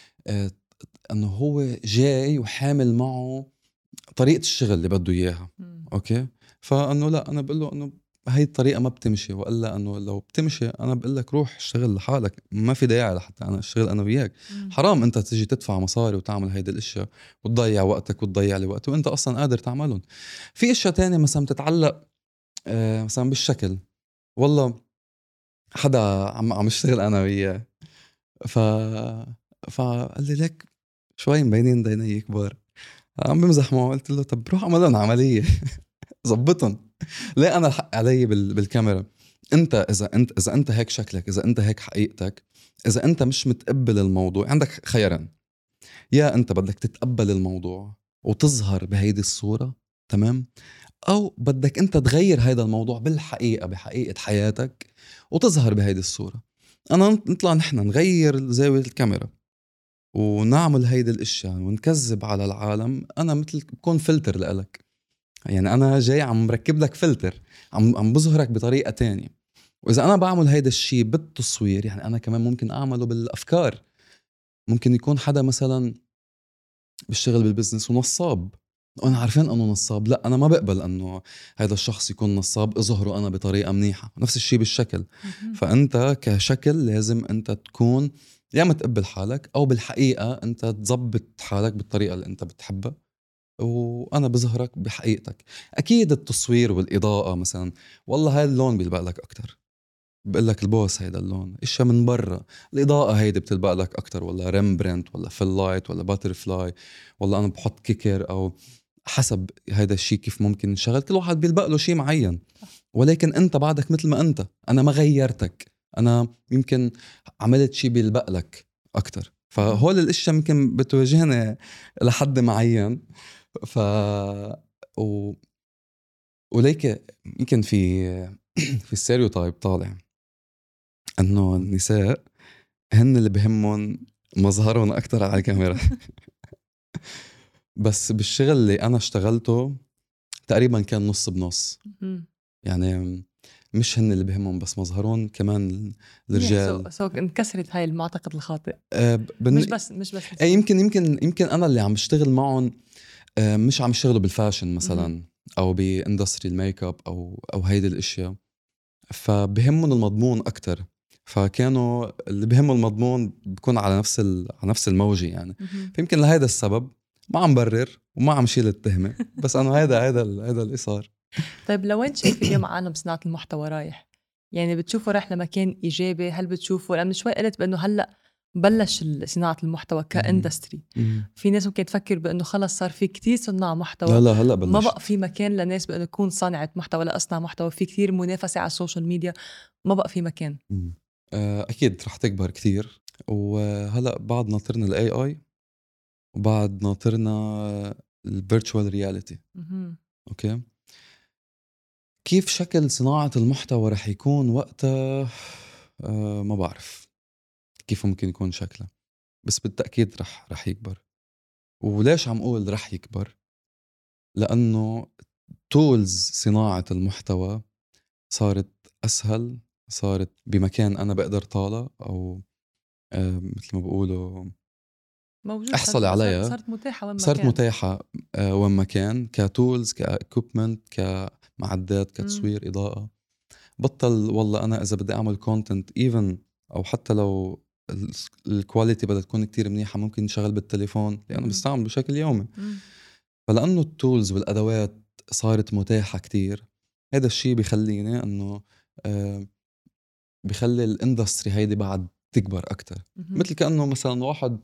انه هو جاي وحامل معه طريقة الشغل اللي بده اياها. اوكي. فانه لا، انا بقول له انه هاي الطريقة ما بتمشي، وإلا أنه لو بتمشي أنا بقول لك روح اشتغل لحالك، ما في داعي لحتى أنا اشتغل أنا وياك. حرام أنت تجي تدفع مصاري وتعمل هيدا الاشياء وتضيع وقتك وتضيع لي وقت وأنت أصلا قادر تعملهم. في اشياء تانية مثلا بتتعلق مثلا بالشكل. والله حدا عم اشتغل أنا وياه ف فقال لي ليك شوي مبينين ديني كبار. عم بمزح معه، قلت له طب روح اعمل لهم عملية زبطهم. ليه انا الحق علي بالكاميرا؟ انت اذا انت هيك شكلك، اذا انت هيك حقيقتك، اذا انت مش متقبل الموضوع، عندك خيارين. يا انت بدك تتقبل الموضوع وتظهر بهيدي الصورة، تمام، او بدك انت تغير هيدا الموضوع بالحقيقة، بحقيقة حياتك، وتظهر بهيدي الصورة. انا نطلع نحن نغير زاوية الكاميرا ونعمل هيدي الاشياء ونكذب على العالم. انا مثل بكون فلتر لإلك. يعني أنا جاي عم مركب لك فلتر، عم بظهرك بطريقة تانية. وإذا أنا بعمل هيدا الشيء بالتصوير، يعني أنا كمان ممكن أعمله بالأفكار. ممكن يكون حدا مثلا بيشتغل بالبزنس ونصاب، وأنا عارفين أنه نصاب. لا، أنا ما بقبل أنه هيدا الشخص يكون نصاب، أظهره أنا بطريقة منيحة. نفس الشيء بالشكل. فأنت كشكل لازم أنت تكون يا متقبل حالك، أو بالحقيقة أنت تزبط حالك بالطريقة اللي أنت بتحبها، وانا بظهرك بحقيقتك. اكيد التصوير والاضاءه مثلا، والله هاي اللون بيلبق لك اكتر، بقول لك البوس هيدا اللون اشياء من برا. الاضاءه هيدي بتلبق لك اكتر، ولا ريمبرنت ولا فيل لايت ولا باترفلاي، والله انا بحط كيكر، او حسب هيدا الشيء كيف ممكن نشغل. كل واحد بيلبق له شيء معين، ولكن انت بعدك مثل ما انت. انا ما غيرتك، انا يمكن عملت شيء بيلبق لك اكتر. فهول الاشياء يمكن بتواجهني لحد معين. ف و... وليك يمكن في الستيريوتايب طالع انه النساء هن اللي بهمهم مظهرهم اكتر على الكاميرا. بس بالشغل اللي انا اشتغلته تقريبا كان نص بنص. يعني مش هن اللي بهمهم بس مظهرهم، كمان الرجال. سو انكسرت هاي المعتقد الخاطئ. مش بس يمكن انا اللي عم بشتغل معهم مش عم يشتغلوا بالفاشن مثلا، او باندستري الميك اب او هيدي الاشياء. فبهمهم المضمون اكتر. فكانوا اللي بهمه المضمون بيكون على نفس الموجة يعني. فيمكن لهيدا السبب ما عم برر وما عم شيل التهمة، بس انه هيدا اللي صار. طيب لوين شايف اليوم عالم صناعة المحتوى رايح؟ يعني بتشوفه رايح لمكان إيجابي؟ هل بتشوفه، لأن شوي قلت بأنه هلأ بلش صناعة المحتوى كاندستري، في ناس ممكن تفكر بأنه خلص صار في كتير صناع محتوى، لا هلأ بلش، ما بقى في مكان لناس بأنه يكون صانعة محتوى، لا أصنع محتوى. في كتير منافسة على السوشيال ميديا، ما بقى في مكان. أكيد رح تكبر كتير. وهلأ بعد ناطرنا ال AI، وبعد ناطرنا الفيرتشوال رياليتي. أوكي. كيف شكل صناعة المحتوى رح يكون وقتها؟ ما بعرف كيف ممكن يكون شكله، بس بالتأكيد رح يكبر. وليش عم قول رح يكبر؟ لأنه تولز صناعة المحتوى صارت أسهل، صارت بمكان أنا بقدر طالع، أو مثل ما بقولوا موجود، أحصل عليها. صارت متاحة وين ما صارت كان. متاحة وين ما كان، كتولز، كإكوبمنت، كمعدات، كتصوير، إضاءة. بطل والله أنا إذا بدي أعمل كونتنت إيفن، أو حتى لو الكواليتي بدها تكون كتير منيحة، ممكن نشغل بالتليفون لأنه بستعمل بشكل يومي. فلأنه التولز والأدوات صارت متاحة كتير، هذا الشيء بيخليني أنه بيخلي الاندستري هيدي بعد تكبر أكتر. مثل كأنه مثلا واحد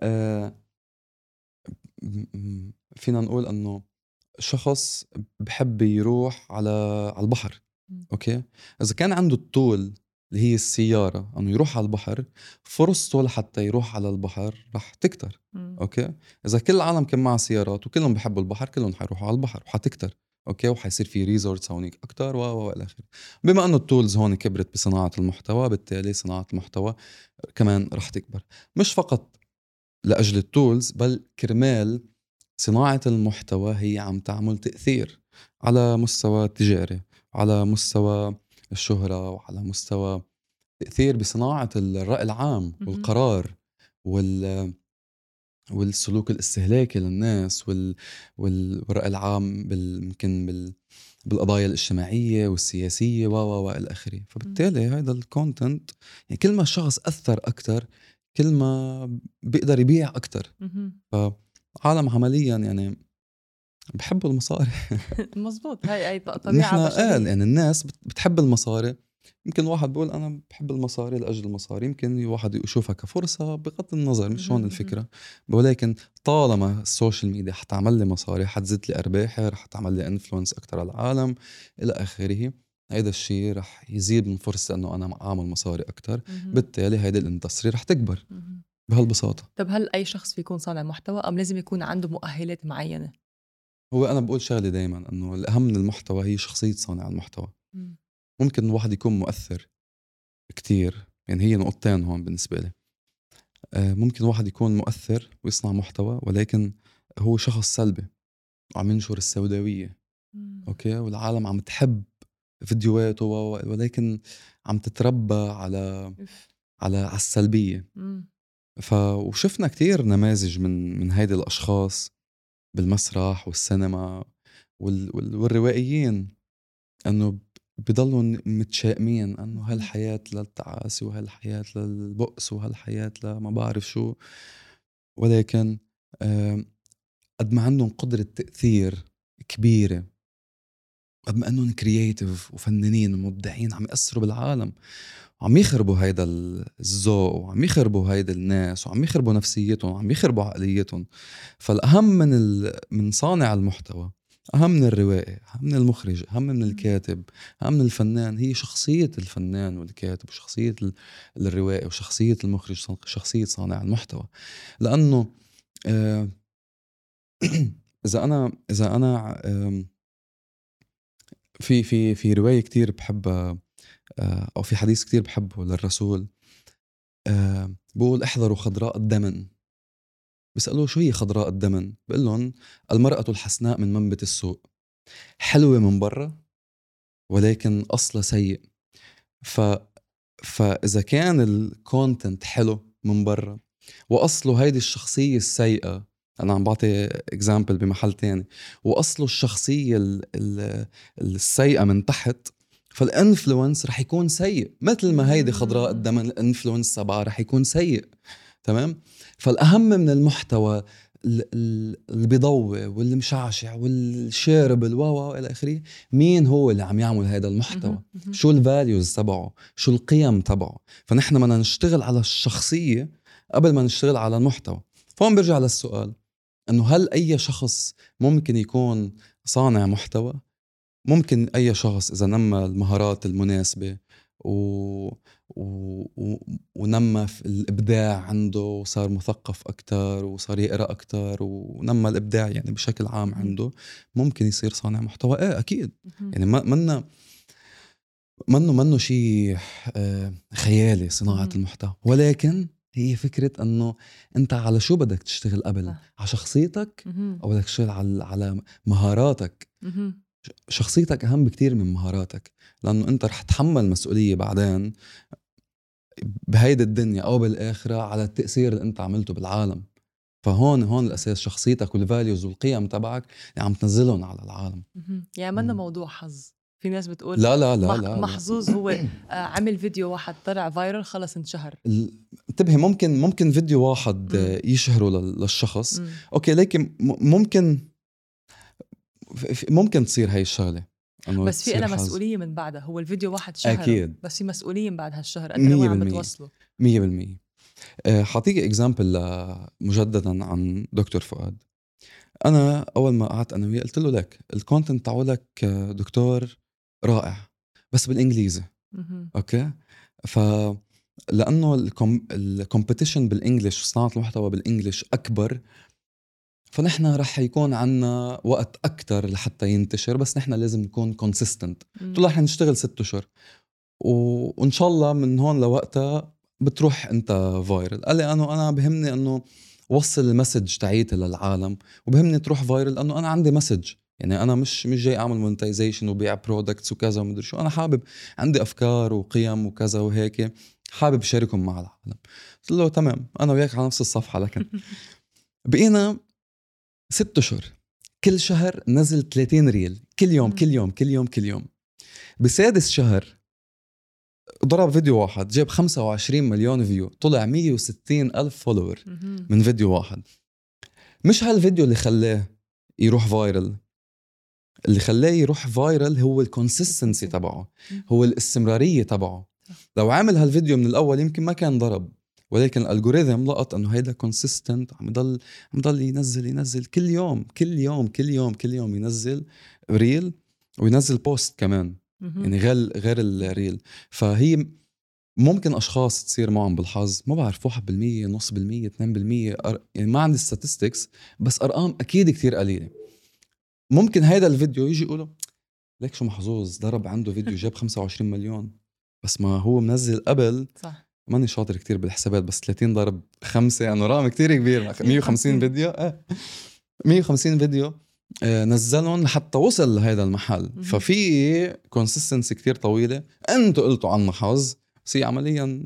فينا نقول أنه شخص بحب يروح على البحر. أوكي، إذا كان عنده التول اللي هي السيارة أنه يروح على البحر، فرصته لحتى يروح على البحر رح تكتر. أوكي، إذا كل العالم كان معها سيارات وكلهم بيحبوا البحر، كلهم حيروحوا على البحر وحتكتر. أوكي، وحيصير في ريزورتس هونيك أكتر وإلى آخره. بما أنه التولز هون كبرت بصناعة المحتوى، بالتالي صناعة المحتوى كمان رح تكبر، مش فقط لأجل التولز، بل كرمال صناعة المحتوى هي عم تعمل تأثير على مستوى تجاري، على مستوى الشهرة، وعلى مستوى تأثير بصناعة الرأي العام والقرار والسلوك الاستهلاكي للناس والرأي العام يمكن بالقضايا الاجتماعية والسياسية والى آخره. فبالتالي هذا الكونتنت يعني كل ما الشخص أثر أكتر، كل ما بيقدر يبيع أكتر. فعالم عمليا يعني بحبوا المصاري. مزبوط، هاي طبيعة نحن بشرية. يعني الناس بتحب المصاري. يمكن واحد بقول أنا بحب المصاري لأجل المصاري، يمكن واحد يشوفها كفرصة، بغض النظر مش هون الفكرة. ولكن طالما السوشيال ميديا حتعمل لي مصاري، حتزيد لي أرباحي، رح تعمل لي انفلونس أكتر على العالم إلى آخره، هيدا الشيء رح يزيد من فرصة أنه أنا أعمل مصاري أكتر. بالتالي هيدا الاندستري رح تكبر بهالبساطة. طب هل أي شخص فيكون صانع محتوى أم لازم يكون عنده مؤهلات معينة؟ هو أنا بقول شغلة دايما أنه الأهم من المحتوى هي شخصية صانع المحتوى. ممكن الواحد يكون مؤثر كتير، يعني هي نقطتين هون بالنسبة لي. ممكن واحد يكون مؤثر ويصنع محتوى، ولكن هو شخص سلبي وعم ينشر السوداوية. أوكي، والعالم عم تحب فيديوهاته ولكن عم تتربى على السلبية. وشفنا كتير نماذج من هيدي الأشخاص بالمسرح والسينما والروائيين، أنه بيضلوا متشائمين أنه هالحياة للتعاسي وهالحياة للبؤس وهالحياة لما بعرف شو. ولكن قد ما عندهم قدرة تأثير كبيرة، قد ما أنهم كرياتيف وفنانين ومبدعين، عم يأثروا بالعالم وعم يخربوا هيدا الذوق وعم يخربوا هيدا الناس وعم يخربوا نفسيتهم وعم يخربوا عقليتهم. فالأهم من صانع المحتوى، أهم من الروائي، أهم من المخرج، أهم من الكاتب، أهم من الفنان، هي شخصية الفنان والكاتب وشخصية الروائي وشخصية المخرج، شخصية صانع المحتوى. لأنه إذا أنا في رواية كتير بحبها، أو في حديث كتير بحبه للرسول، بقول احذروا خضراء الدمن. بيسألوه شو هي خضراء الدمن؟ بقول لهم المرأة الحسناء من منبت السوء، حلوة من برا ولكن أصلا سيء. فإذا كان الكونتنت حلو من برا وأصله هيدي الشخصية السيئة، أنا عم بعطي إكزامبل بمحل تاني، وأصله الشخصية السيئة من تحت، فالإنفلونس رح يكون سيء. مثل ما هيدي خضراء الدمن الإنفلونس تبعها رح يكون سيء. تمام؟ فالأهم من المحتوى اللي بيضوي واللي مشعشع والشارب الواوا إلى آخره، مين هو اللي عم يعمل هذا المحتوى؟ شو الفاليوز تبعه؟ شو القيم تبعه؟ فنحن بدنا نشتغل على الشخصية قبل ما نشتغل على المحتوى. فهم برجع للسؤال أنه هل أي شخص ممكن يكون صانع محتوى؟ ممكن أي شخص إذا نمى المهارات المناسبة ونمى في الإبداع عنده وصار مثقف أكتر وصار يقرأ أكتر ونمى الإبداع يعني بشكل عام عنده، ممكن يصير صانع محتوى. أكيد يعني منه شيء خيالي صناعة المحتوى، ولكن هي فكرة أنه أنت على شو بدك تشتغل قبل؟ على شخصيتك أو بدك تشتغل على مهاراتك؟ شخصيتك أهم بكتير من مهاراتك، لأنه أنت رح تحمل مسؤولية بعدين بهيدي الدنيا أو بالآخرة على التأثير اللي أنت عملته بالعالم. فهون الأساس شخصيتك والفاليوز والقيم تبعك اللي عم تنزلهم على العالم. يعني منه موضوع حظ. في ناس بتقول لا محظوظ هو عمل فيديو واحد طلع فايرل خلص انشهر. انتبهي، ممكن فيديو واحد يشهره للشخص. أوكي، لكن ممكن تصير هاي الشغلة، بس في لها مسؤولية من بعدها. هو الفيديو واحد شهر أكيد، بس في مسؤولية من بعد هالشهر أنت لو عم بتوصله 100%. حاعطيك إكزامبل مجددا عن دكتور فؤاد. أنا أول ما قعدت أنا وياه قلت له لك الكونتنت تاعولك دكتور رائع بس بالإنجليزي. أوكي، لأنه الكومبيتيشن بالإنجليش وصناعة المحتوى بالإنجليش أكبر، فنحن رح يكون عنا وقت أكتر لحتى ينتشر، بس نحن لازم نكون كونسيستنت. قلت له رح نشتغل 6 أشهر وإن شاء الله من هون لوقتها بتروح أنت فايرل. قال لي أنا بهمني أنه وصل المسج تعيتي للعالم، وبهمني تروح فايرل لأنه أنا عندي مسج. يعني أنا مش جاي أعمل مونتايزيشن وبيع برودكتس وكذا ومدري شو. أنا حابب عندي أفكار وقيم وكذا وهيك، حابب شاركهم مع العالم. قلت له تمام، أنا وياك على نفس الصفحة. لكن بقينا 6 أشهر كل شهر نزل 30 ريل كل يوم كل يوم كل يوم كل يوم. بسادس شهر ضرب فيديو واحد جاب 25 مليون فيو، طلع 160 ألف فولوور من فيديو واحد. مش هالفيديو اللي خلاه يروح فايرل، اللي خلاه يروح فايرل هو الكونسيستنسي تبعه، هو الاستمرارية تبعه. لو عمل هالفيديو من الأول يمكن ما كان ضرب، ولكن الالجوريثم لقط انه هيدا كونسيستنت، عم يضل ينزل كل يوم كل يوم كل يوم كل يوم ينزل ريل وينزل بوست كمان. يعني غير الريل. فهي ممكن اشخاص تصير معهم بالحظ، ما بعرف 1%، نص بالمية، 2%، يعني ما عندي statistics، بس ارقام اكيد كتير قليله. ممكن هيدا الفيديو يجي يقولوا ليك شو محظوظ ضرب عنده فيديو جاب 25 مليون، بس ما هو منزل قبل. صح، ماني شاطر كتير بالحسابات، بس 30 ضرب 5 يعني رقم كتير كبير. 150 فيديو 150 فيديو نزلهم لحتى وصل لهذا المحل. ففي كونسيستنسي كتير طويلة. انتوا قلتوا عنها حظ، بس هي عمليا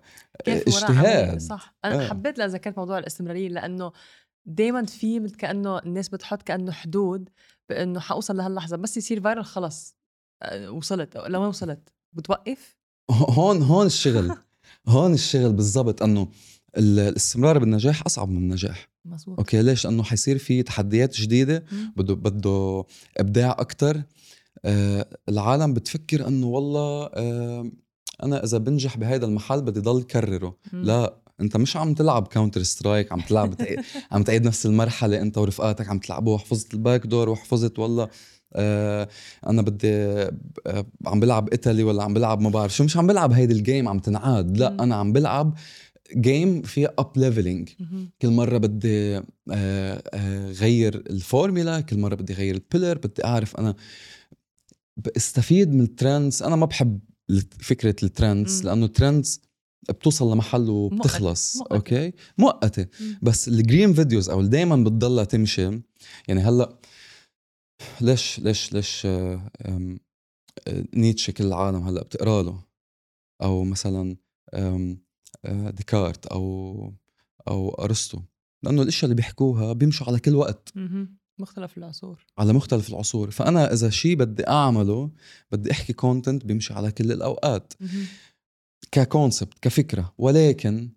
اجتهاد. صح. انا حبيت ذكرت موضوع الاستمرارية، لانه دايما في كأنه الناس بتحط كأنه حدود بانه حوصل لهاللحظة بس يصير فايرل خلص وصلت. لو ما وصلت بتوقف. هون الشغل هون الشغل بالضبط، انه الاستمرار بالنجاح اصعب من النجاح. مزبوط. اوكي، ليش؟ لانه حيصير في تحديات جديده، بده ابداع اكتر. العالم بتفكر انه والله انا اذا بنجح بهذا المحل بدي ضل كرره. لا، انت مش عم تلعب كاونتر سترايك عم تلعب عم تعيد نفس المرحله انت ورفقاتك عم تلعبوا، وحفظت الباك دور وحفظت والله انا بدي عم بلعب ايطالي ولا عم بلعب ما بعرف شو. مش عم بلعب هيدي الجيم عم تنعاد. لا، انا عم بلعب جيم فيها اب ليفلينج. كل مره بدي غير الفورمولا، كل مره بدي غير البيلر، بدي اعرف انا بستفيد من الترندز. انا ما بحب فكره الترندز لانه الترندز بتوصل لمحل وبتخلص. مؤقتة. اوكي، مؤقته. بس الجرين فيديوز او دائما بتضلها تمشي. يعني هلا ليش نيتشه كل العالم هلا بتقرا له، او مثلا ديكارت او ارسطو، لانه الاشياء اللي بيحكوها بيمشوا على كل وقت، مختلف العصور، على مختلف العصور. فانا اذا شيء بدي اعمله بدي احكي كونتنت بيمشي على كل الاوقات ككونسبت كفكره. ولكن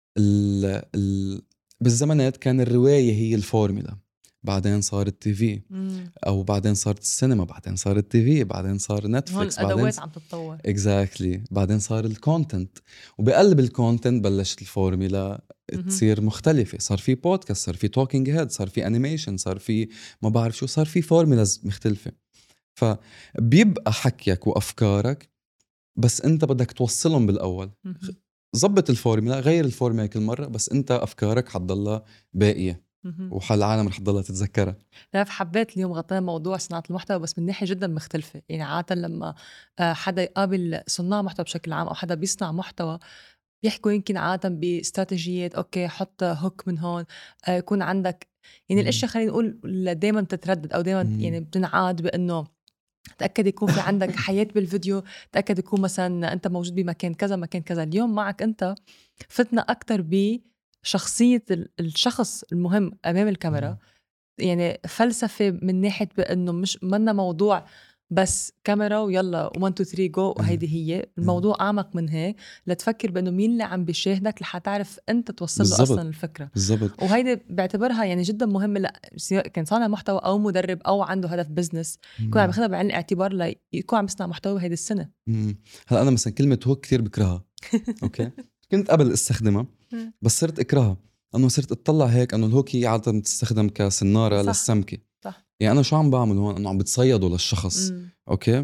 بالزمانات كان الروايه هي الفورمولا، بعدين صار التي في، او بعدين صارت السينما، بعدين صار التي في، بعدين صار نتفليكس، هون الادوات عم تتطور. اكزاكتلي. بعدين صار الكونتنت، وبقلب الكونتنت بلشت الفورمولا تصير مختلفه. صار في بودكاست، صار في توكينج هيد، صار في انيميشن، صار في ما بعرف شو، صار في فورمولاز مختلفه. فبيبقى حكيك وافكارك بس انت بدك توصلهم بالاول. ظبط الفورمولا، غير الفورمولا كل مره، بس انت افكارك حتضلها باقيه وحال العالم رح تضلها تتذكرها. تعرف حبيت اليوم غطينا موضوع صناعة المحتوى بس من ناحية جدا مختلفة. يعني عادة لما حدا يقابل صناع محتوى بشكل عام أو حدا بيصنع محتوى بيحكوا يمكن عادة باستراتيجيات، أوكي حط هوك من هون، يكون عندك يعني الأشياء خلينا نقول دايما بتتردد أو دايما يعني بتنعاد بأنه تأكد يكون في عندك حياة بالفيديو، تأكد يكون مثلا أنت موجود بمكان كذا مكان كذا. اليوم معك أنت فتنا أكتر بشخصية الشخص المهم أمام الكاميرا. يعني فلسفة من ناحية بأنه مش منا موضوع بس كاميرا ويلا 1 2 3 جو وهيدي هي الموضوع أعمق من هيك، لتفكر بأنه مين اللي عم بيشاهدك لحتى تعرف أنت توصل له أصلا الفكرة بالضبط. وهيدي بعتبرها يعني جدا مهمة. لا سواء كان صانع محتوى أو مدرب أو عنده هدف بزنس يكون عم ياخذها بعين الاعتبار ليكون عم يصنع محتوى هيدي السنة. هلا أنا مثلا كلمة هوك كتير بكرهها. أوكي كنت قبل استخدمها بس صرت اكرهها، انه صرت اطلع هيك انه الهوكي عاده تستخدم كسناره للسمكه. صح. يعني انا شو عم بعمل هون؟ انه عم بتصيدوا للشخص. اوكي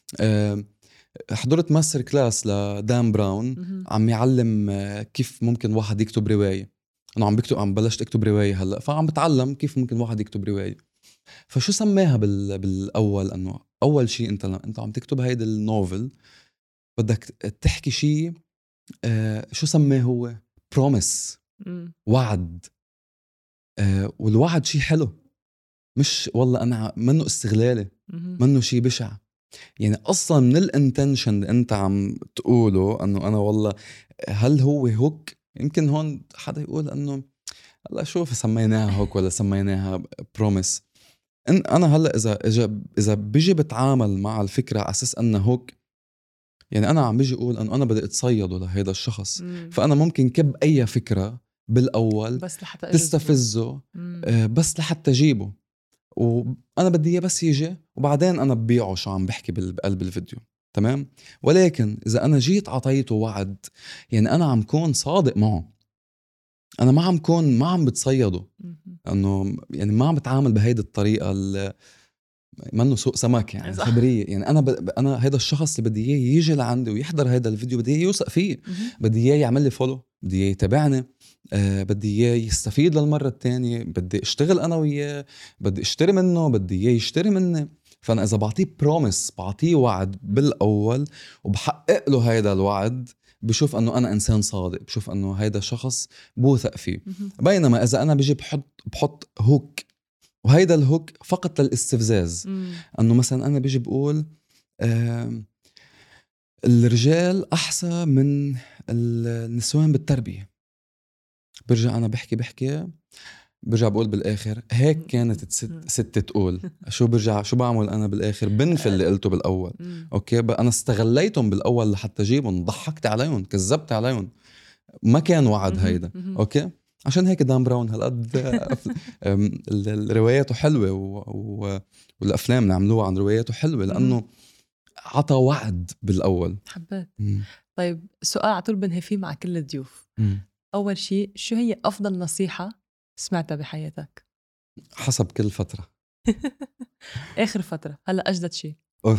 حضرت ماستر كلاس لدان براون عم يعلم كيف ممكن واحد يكتب روايه. انا عم بلشت اكتب روايه هلا، فعم بتعلم كيف ممكن واحد يكتب روايه. فشو سماها بالاول؟ انه اول شيء انت عم تكتب هيدا النوفل بدك تحكي شيء شو سماه هو؟ بروميس، وعد. والوعد شيء حلو، مش والله أنا منه استغلالي، منه شيء بشع. يعني أصلا من الانتنشن اللي أنت عم تقوله أنه أنا والله هل هو هوك؟ يمكن هون حدا يقول أنه هلا شوف سميناها هوك ولا سميناها بروميس. أنا هلا إذا بيجي بتعامل مع الفكرة على أساس أنها هوك، يعني أنا عم بيجي أقول أنه أنا بدي أتصيده لهذا الشخص. فأنا ممكن كب أي فكرة بالأول بس لحتى تستفزه بس لحتى جيبه، وأنا بدي إياه بس يجي وبعدين أنا ببيعه شو عم بحكي بقلب الفيديو. تمام. ولكن إذا أنا جيت عطيته وعد، يعني أنا عم كون صادق معه، أنا ما عم بتصيده، أنه يعني ما عم بتعامل بهيدي الطريقة منه سوق سمك يعني خبرية. يعني أنا هيدا الشخص اللي بدي إياه يجي لعندي ويحضر هيدا الفيديو بدي إياه يوثق فيه، بدي إياه يعمل لي فولو، بدي إياه يتابعني، بدي إياه يستفيد للمرة التانية، بدي اشتغل أنا وياه، بدي اشتري منه، بدي إياه يشتري مني. فأنا إذا بعطيه بروميس، بعطيه وعد بالأول وبحقق له هيدا الوعد، بشوف أنه أنا إنسان صادق، بشوف أنه هيدا شخص بوثق فيه. بينما إذا أنا بيجي بحط هوك، وهيدا الهوك فقط للاستفزاز، أنه مثلا أنا بيجي بقول الرجال أحسن من النسوان بالتربية، برجع أنا بحكي برجع بقول بالآخر هيك كانت ست تقول. شو بعمل أنا بالآخر؟ بنفي اللي قلته بالأول. أوكي بقى أنا استغليتهم بالأول لحتى جيبهم، ضحكت عليهم، كذبت عليهم، ما كان وعد هيدا. أوكي عشان هيك دان براون هالقد رواياته حلوة والأفلام اللي عملوها عن رواياته حلوة، لأنه عطى وعد بالأول. حبيت. طيب سؤال عطول بنهي فيه مع كل الضيوف. أول شيء، شو هي أفضل نصيحة سمعتها بحياتك؟ حسب كل فترة. آخر فترة، هلأ أجدد شيء.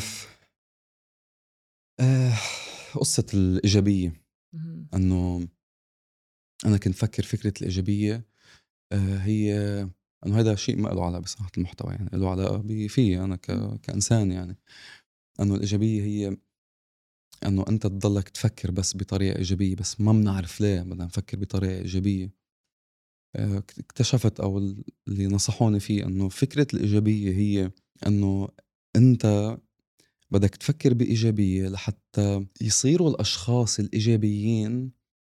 قصة الإيجابية. أنه أنا كنت فكر فكرة الإيجابية هي أنه هذا شيء ما له علاقة بصناعة المحتوى، يعني له علاقة فيه أنا كإنسان. يعني أنه الإيجابية هي أنه أنت تضلك تفكر بس بطريقة إيجابية، بس ما بنعرف ليه بدنا نفكر بطريقة إيجابية. اكتشفت أو اللي نصحوني فيه أنه فكرة الإيجابية هي أنه أنت بدك تفكر بإيجابية لحتى يصيروا الأشخاص الإيجابيين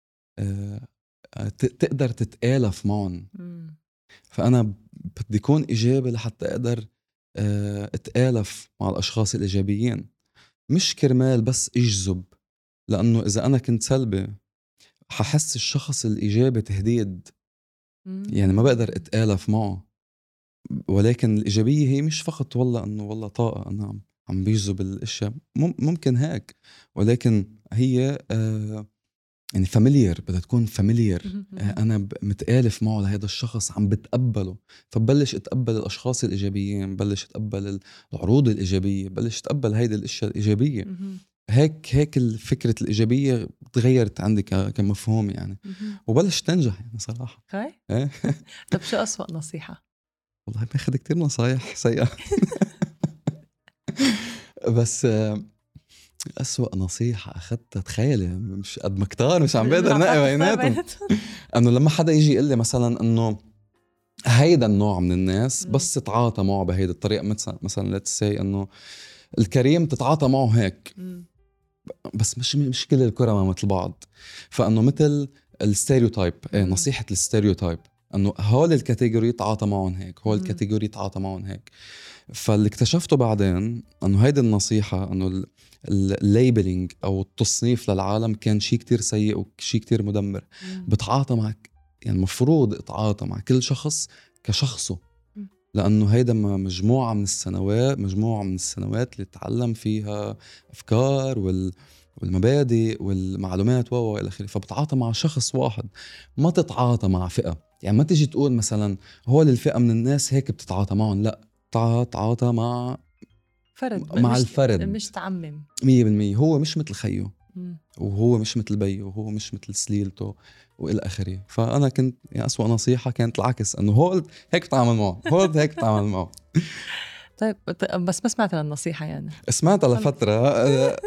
تقدر تتآلف معهم. فأنا بدي يكون إيجابي لحتى أقدر أتآلف مع الأشخاص الإيجابيين، مش كرمال بس اجذب. لأنه إذا أنا كنت سلبي ححس الشخص الإيجابي تهديد، يعني ما بقدر أتآلف معه. ولكن الإيجابية هي مش فقط والله أنه والله طاقة أنا عم بيجذب الأشياء، ممكن هيك، ولكن هي يعني فاميليير، بدها تكون فاميليير. أنا متآلف معه لهذا الشخص، عم بتقبله، فبلش أتقبل الأشخاص الإيجابيين، بلش أتقبل العروض الإيجابية، بلش أتقبل هيدا الأشياء الإيجابية. هيك الفكرة الإيجابية تغيرت عندي كمفهوم يعني، وبلش تنجح يعني صراحة. إيه؟ طب شو أسوأ نصيحة؟ والله باخد كتير نصايح سيئة. بس أسوأ نصيحة أخذتها، تخيلي مش قد ما كتار، مش عم بقدر نقي بيناتهم. أنه لما حدا يجي يقول لي مثلا أنه هيدا النوع من الناس بس تتعاطى معه بهيدا الطريقة، مثلا let's say أنه الكريم تتعاطى معه هيك، بس مش كل الكرة مثل بعض. فأنه مثل الستيريوتايب، نصيحة الستيريوتايب أنه هول الكاتيجوري تعاطى معهم هيك، هول الكاتيجوري تعاطى معهم هيك. فاللي اكتشفته بعدين أنه هيدي النصيحة، أنه الليبلينج أو التصنيف للعالم كان شيء كتير سيء وشيء كتير مدمر. بتعاطى معك يعني المفروض اتعاطى مع كل شخص كشخصه، لأنه هيدا مجموعة من السنوات اللي تعلم فيها أفكار والمبادئ والمعلومات وإلى آخره. فبتعاطى مع شخص واحد، ما تتعاطى مع فئة. يعني ما تيجي تقول مثلا هو الفئة من الناس هيك بتتعاطى معهم، لا، تعاطى مع فرد، مع الفرد، مش تعمم 100%. هو مش مثل خيه، وهو مش مثل بيه، وهو مش مثل سليلته وإلى آخره. فأنا كنت يعني أسوأ نصيحة كانت العكس، أنه هولد هيك تعامل معه، هولد هيك تعامل معه. طيب بس ما سمعت النصيحة يعني؟ سمعتها لفترة.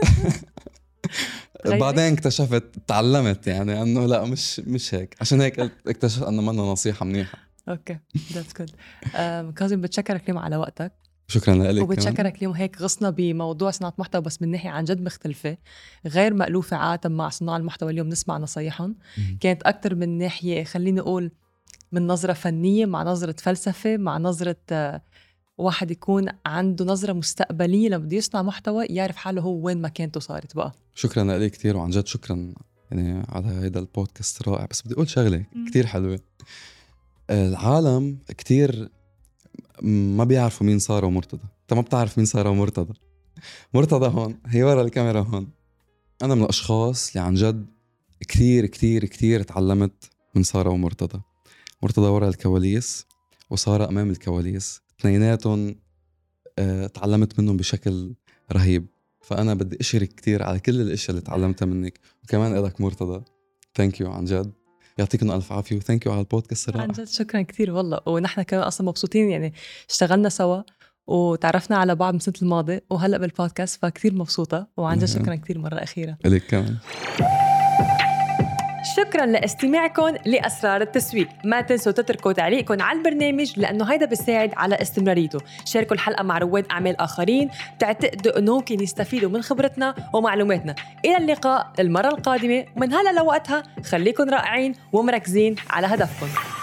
بعدين اكتشفت، تعلمت يعني أنه لا، مش هيك. عشان هيك اكتشفت أنه منها نصيحة منيحة. اوكي that's good. كاظم بتشكرك اليوم على وقتك. شكرا لك. وبتشكرك اليوم، هيك غصنا بموضوع صناعة محتوى بس من ناحية عن جد مختلفة غير مألوفة عادة مع صناع المحتوى. اليوم نسمع نصايحهم كانت أكتر من ناحية، خليني أقول من نظرة فنية مع نظرة فلسفة مع نظرة واحد يكون عنده نظرة مستقبلية لما بده يصنع محتوى، يعرف حاله هو وين مكانته صارت بقى. شكرا لك كتير، وعن جد شكرا يعني على هذا البودكاست رائع. بس بدي أقول شغلة كتير حلوة. العالم كتير ما بيعرفوا مين سارة ومرتضى. انت ما بتعرف مين سارة ومرتضى. مرتضى هون، هي ورا الكاميرا هون. انا من الاشخاص اللي عن جد كتير كتير كتير تعلمت من سارة ومرتضى. مرتضى ورا الكواليس وسارة امام الكواليس، اثنيناتهم تعلمت منهم بشكل رهيب. فانا بدي اشكرك كتير على كل الاشياء اللي تعلمتها منك، وكمان إلك مرتضى. ثانك يو عن جد، يعطيكم ألف عافية، وثانك يو على البودكاست الرائع. عن جد شكرا كتير والله. ونحن كمان أصلا مبسوطين، يعني اشتغلنا سوا وتعرفنا على بعض من السنة الماضية وهلأ بالبودكاست، فكتير مبسوطة. وعن جد شكرا كتير مرة أخيرة إليك كمان. شكرا لاستماعكم لأسرار التسويق. ما تنسوا تتركوا تعليقكم على البرنامج لأنه هيدا بيساعد على استمراريته. شاركوا الحلقة مع رواد أعمال آخرين بتعتقدوا أنه ممكن يستفيدوا من خبرتنا ومعلوماتنا. إلى اللقاء المرة القادمة، من هلا لوقتها خليكن رائعين ومركزين على هدفكم.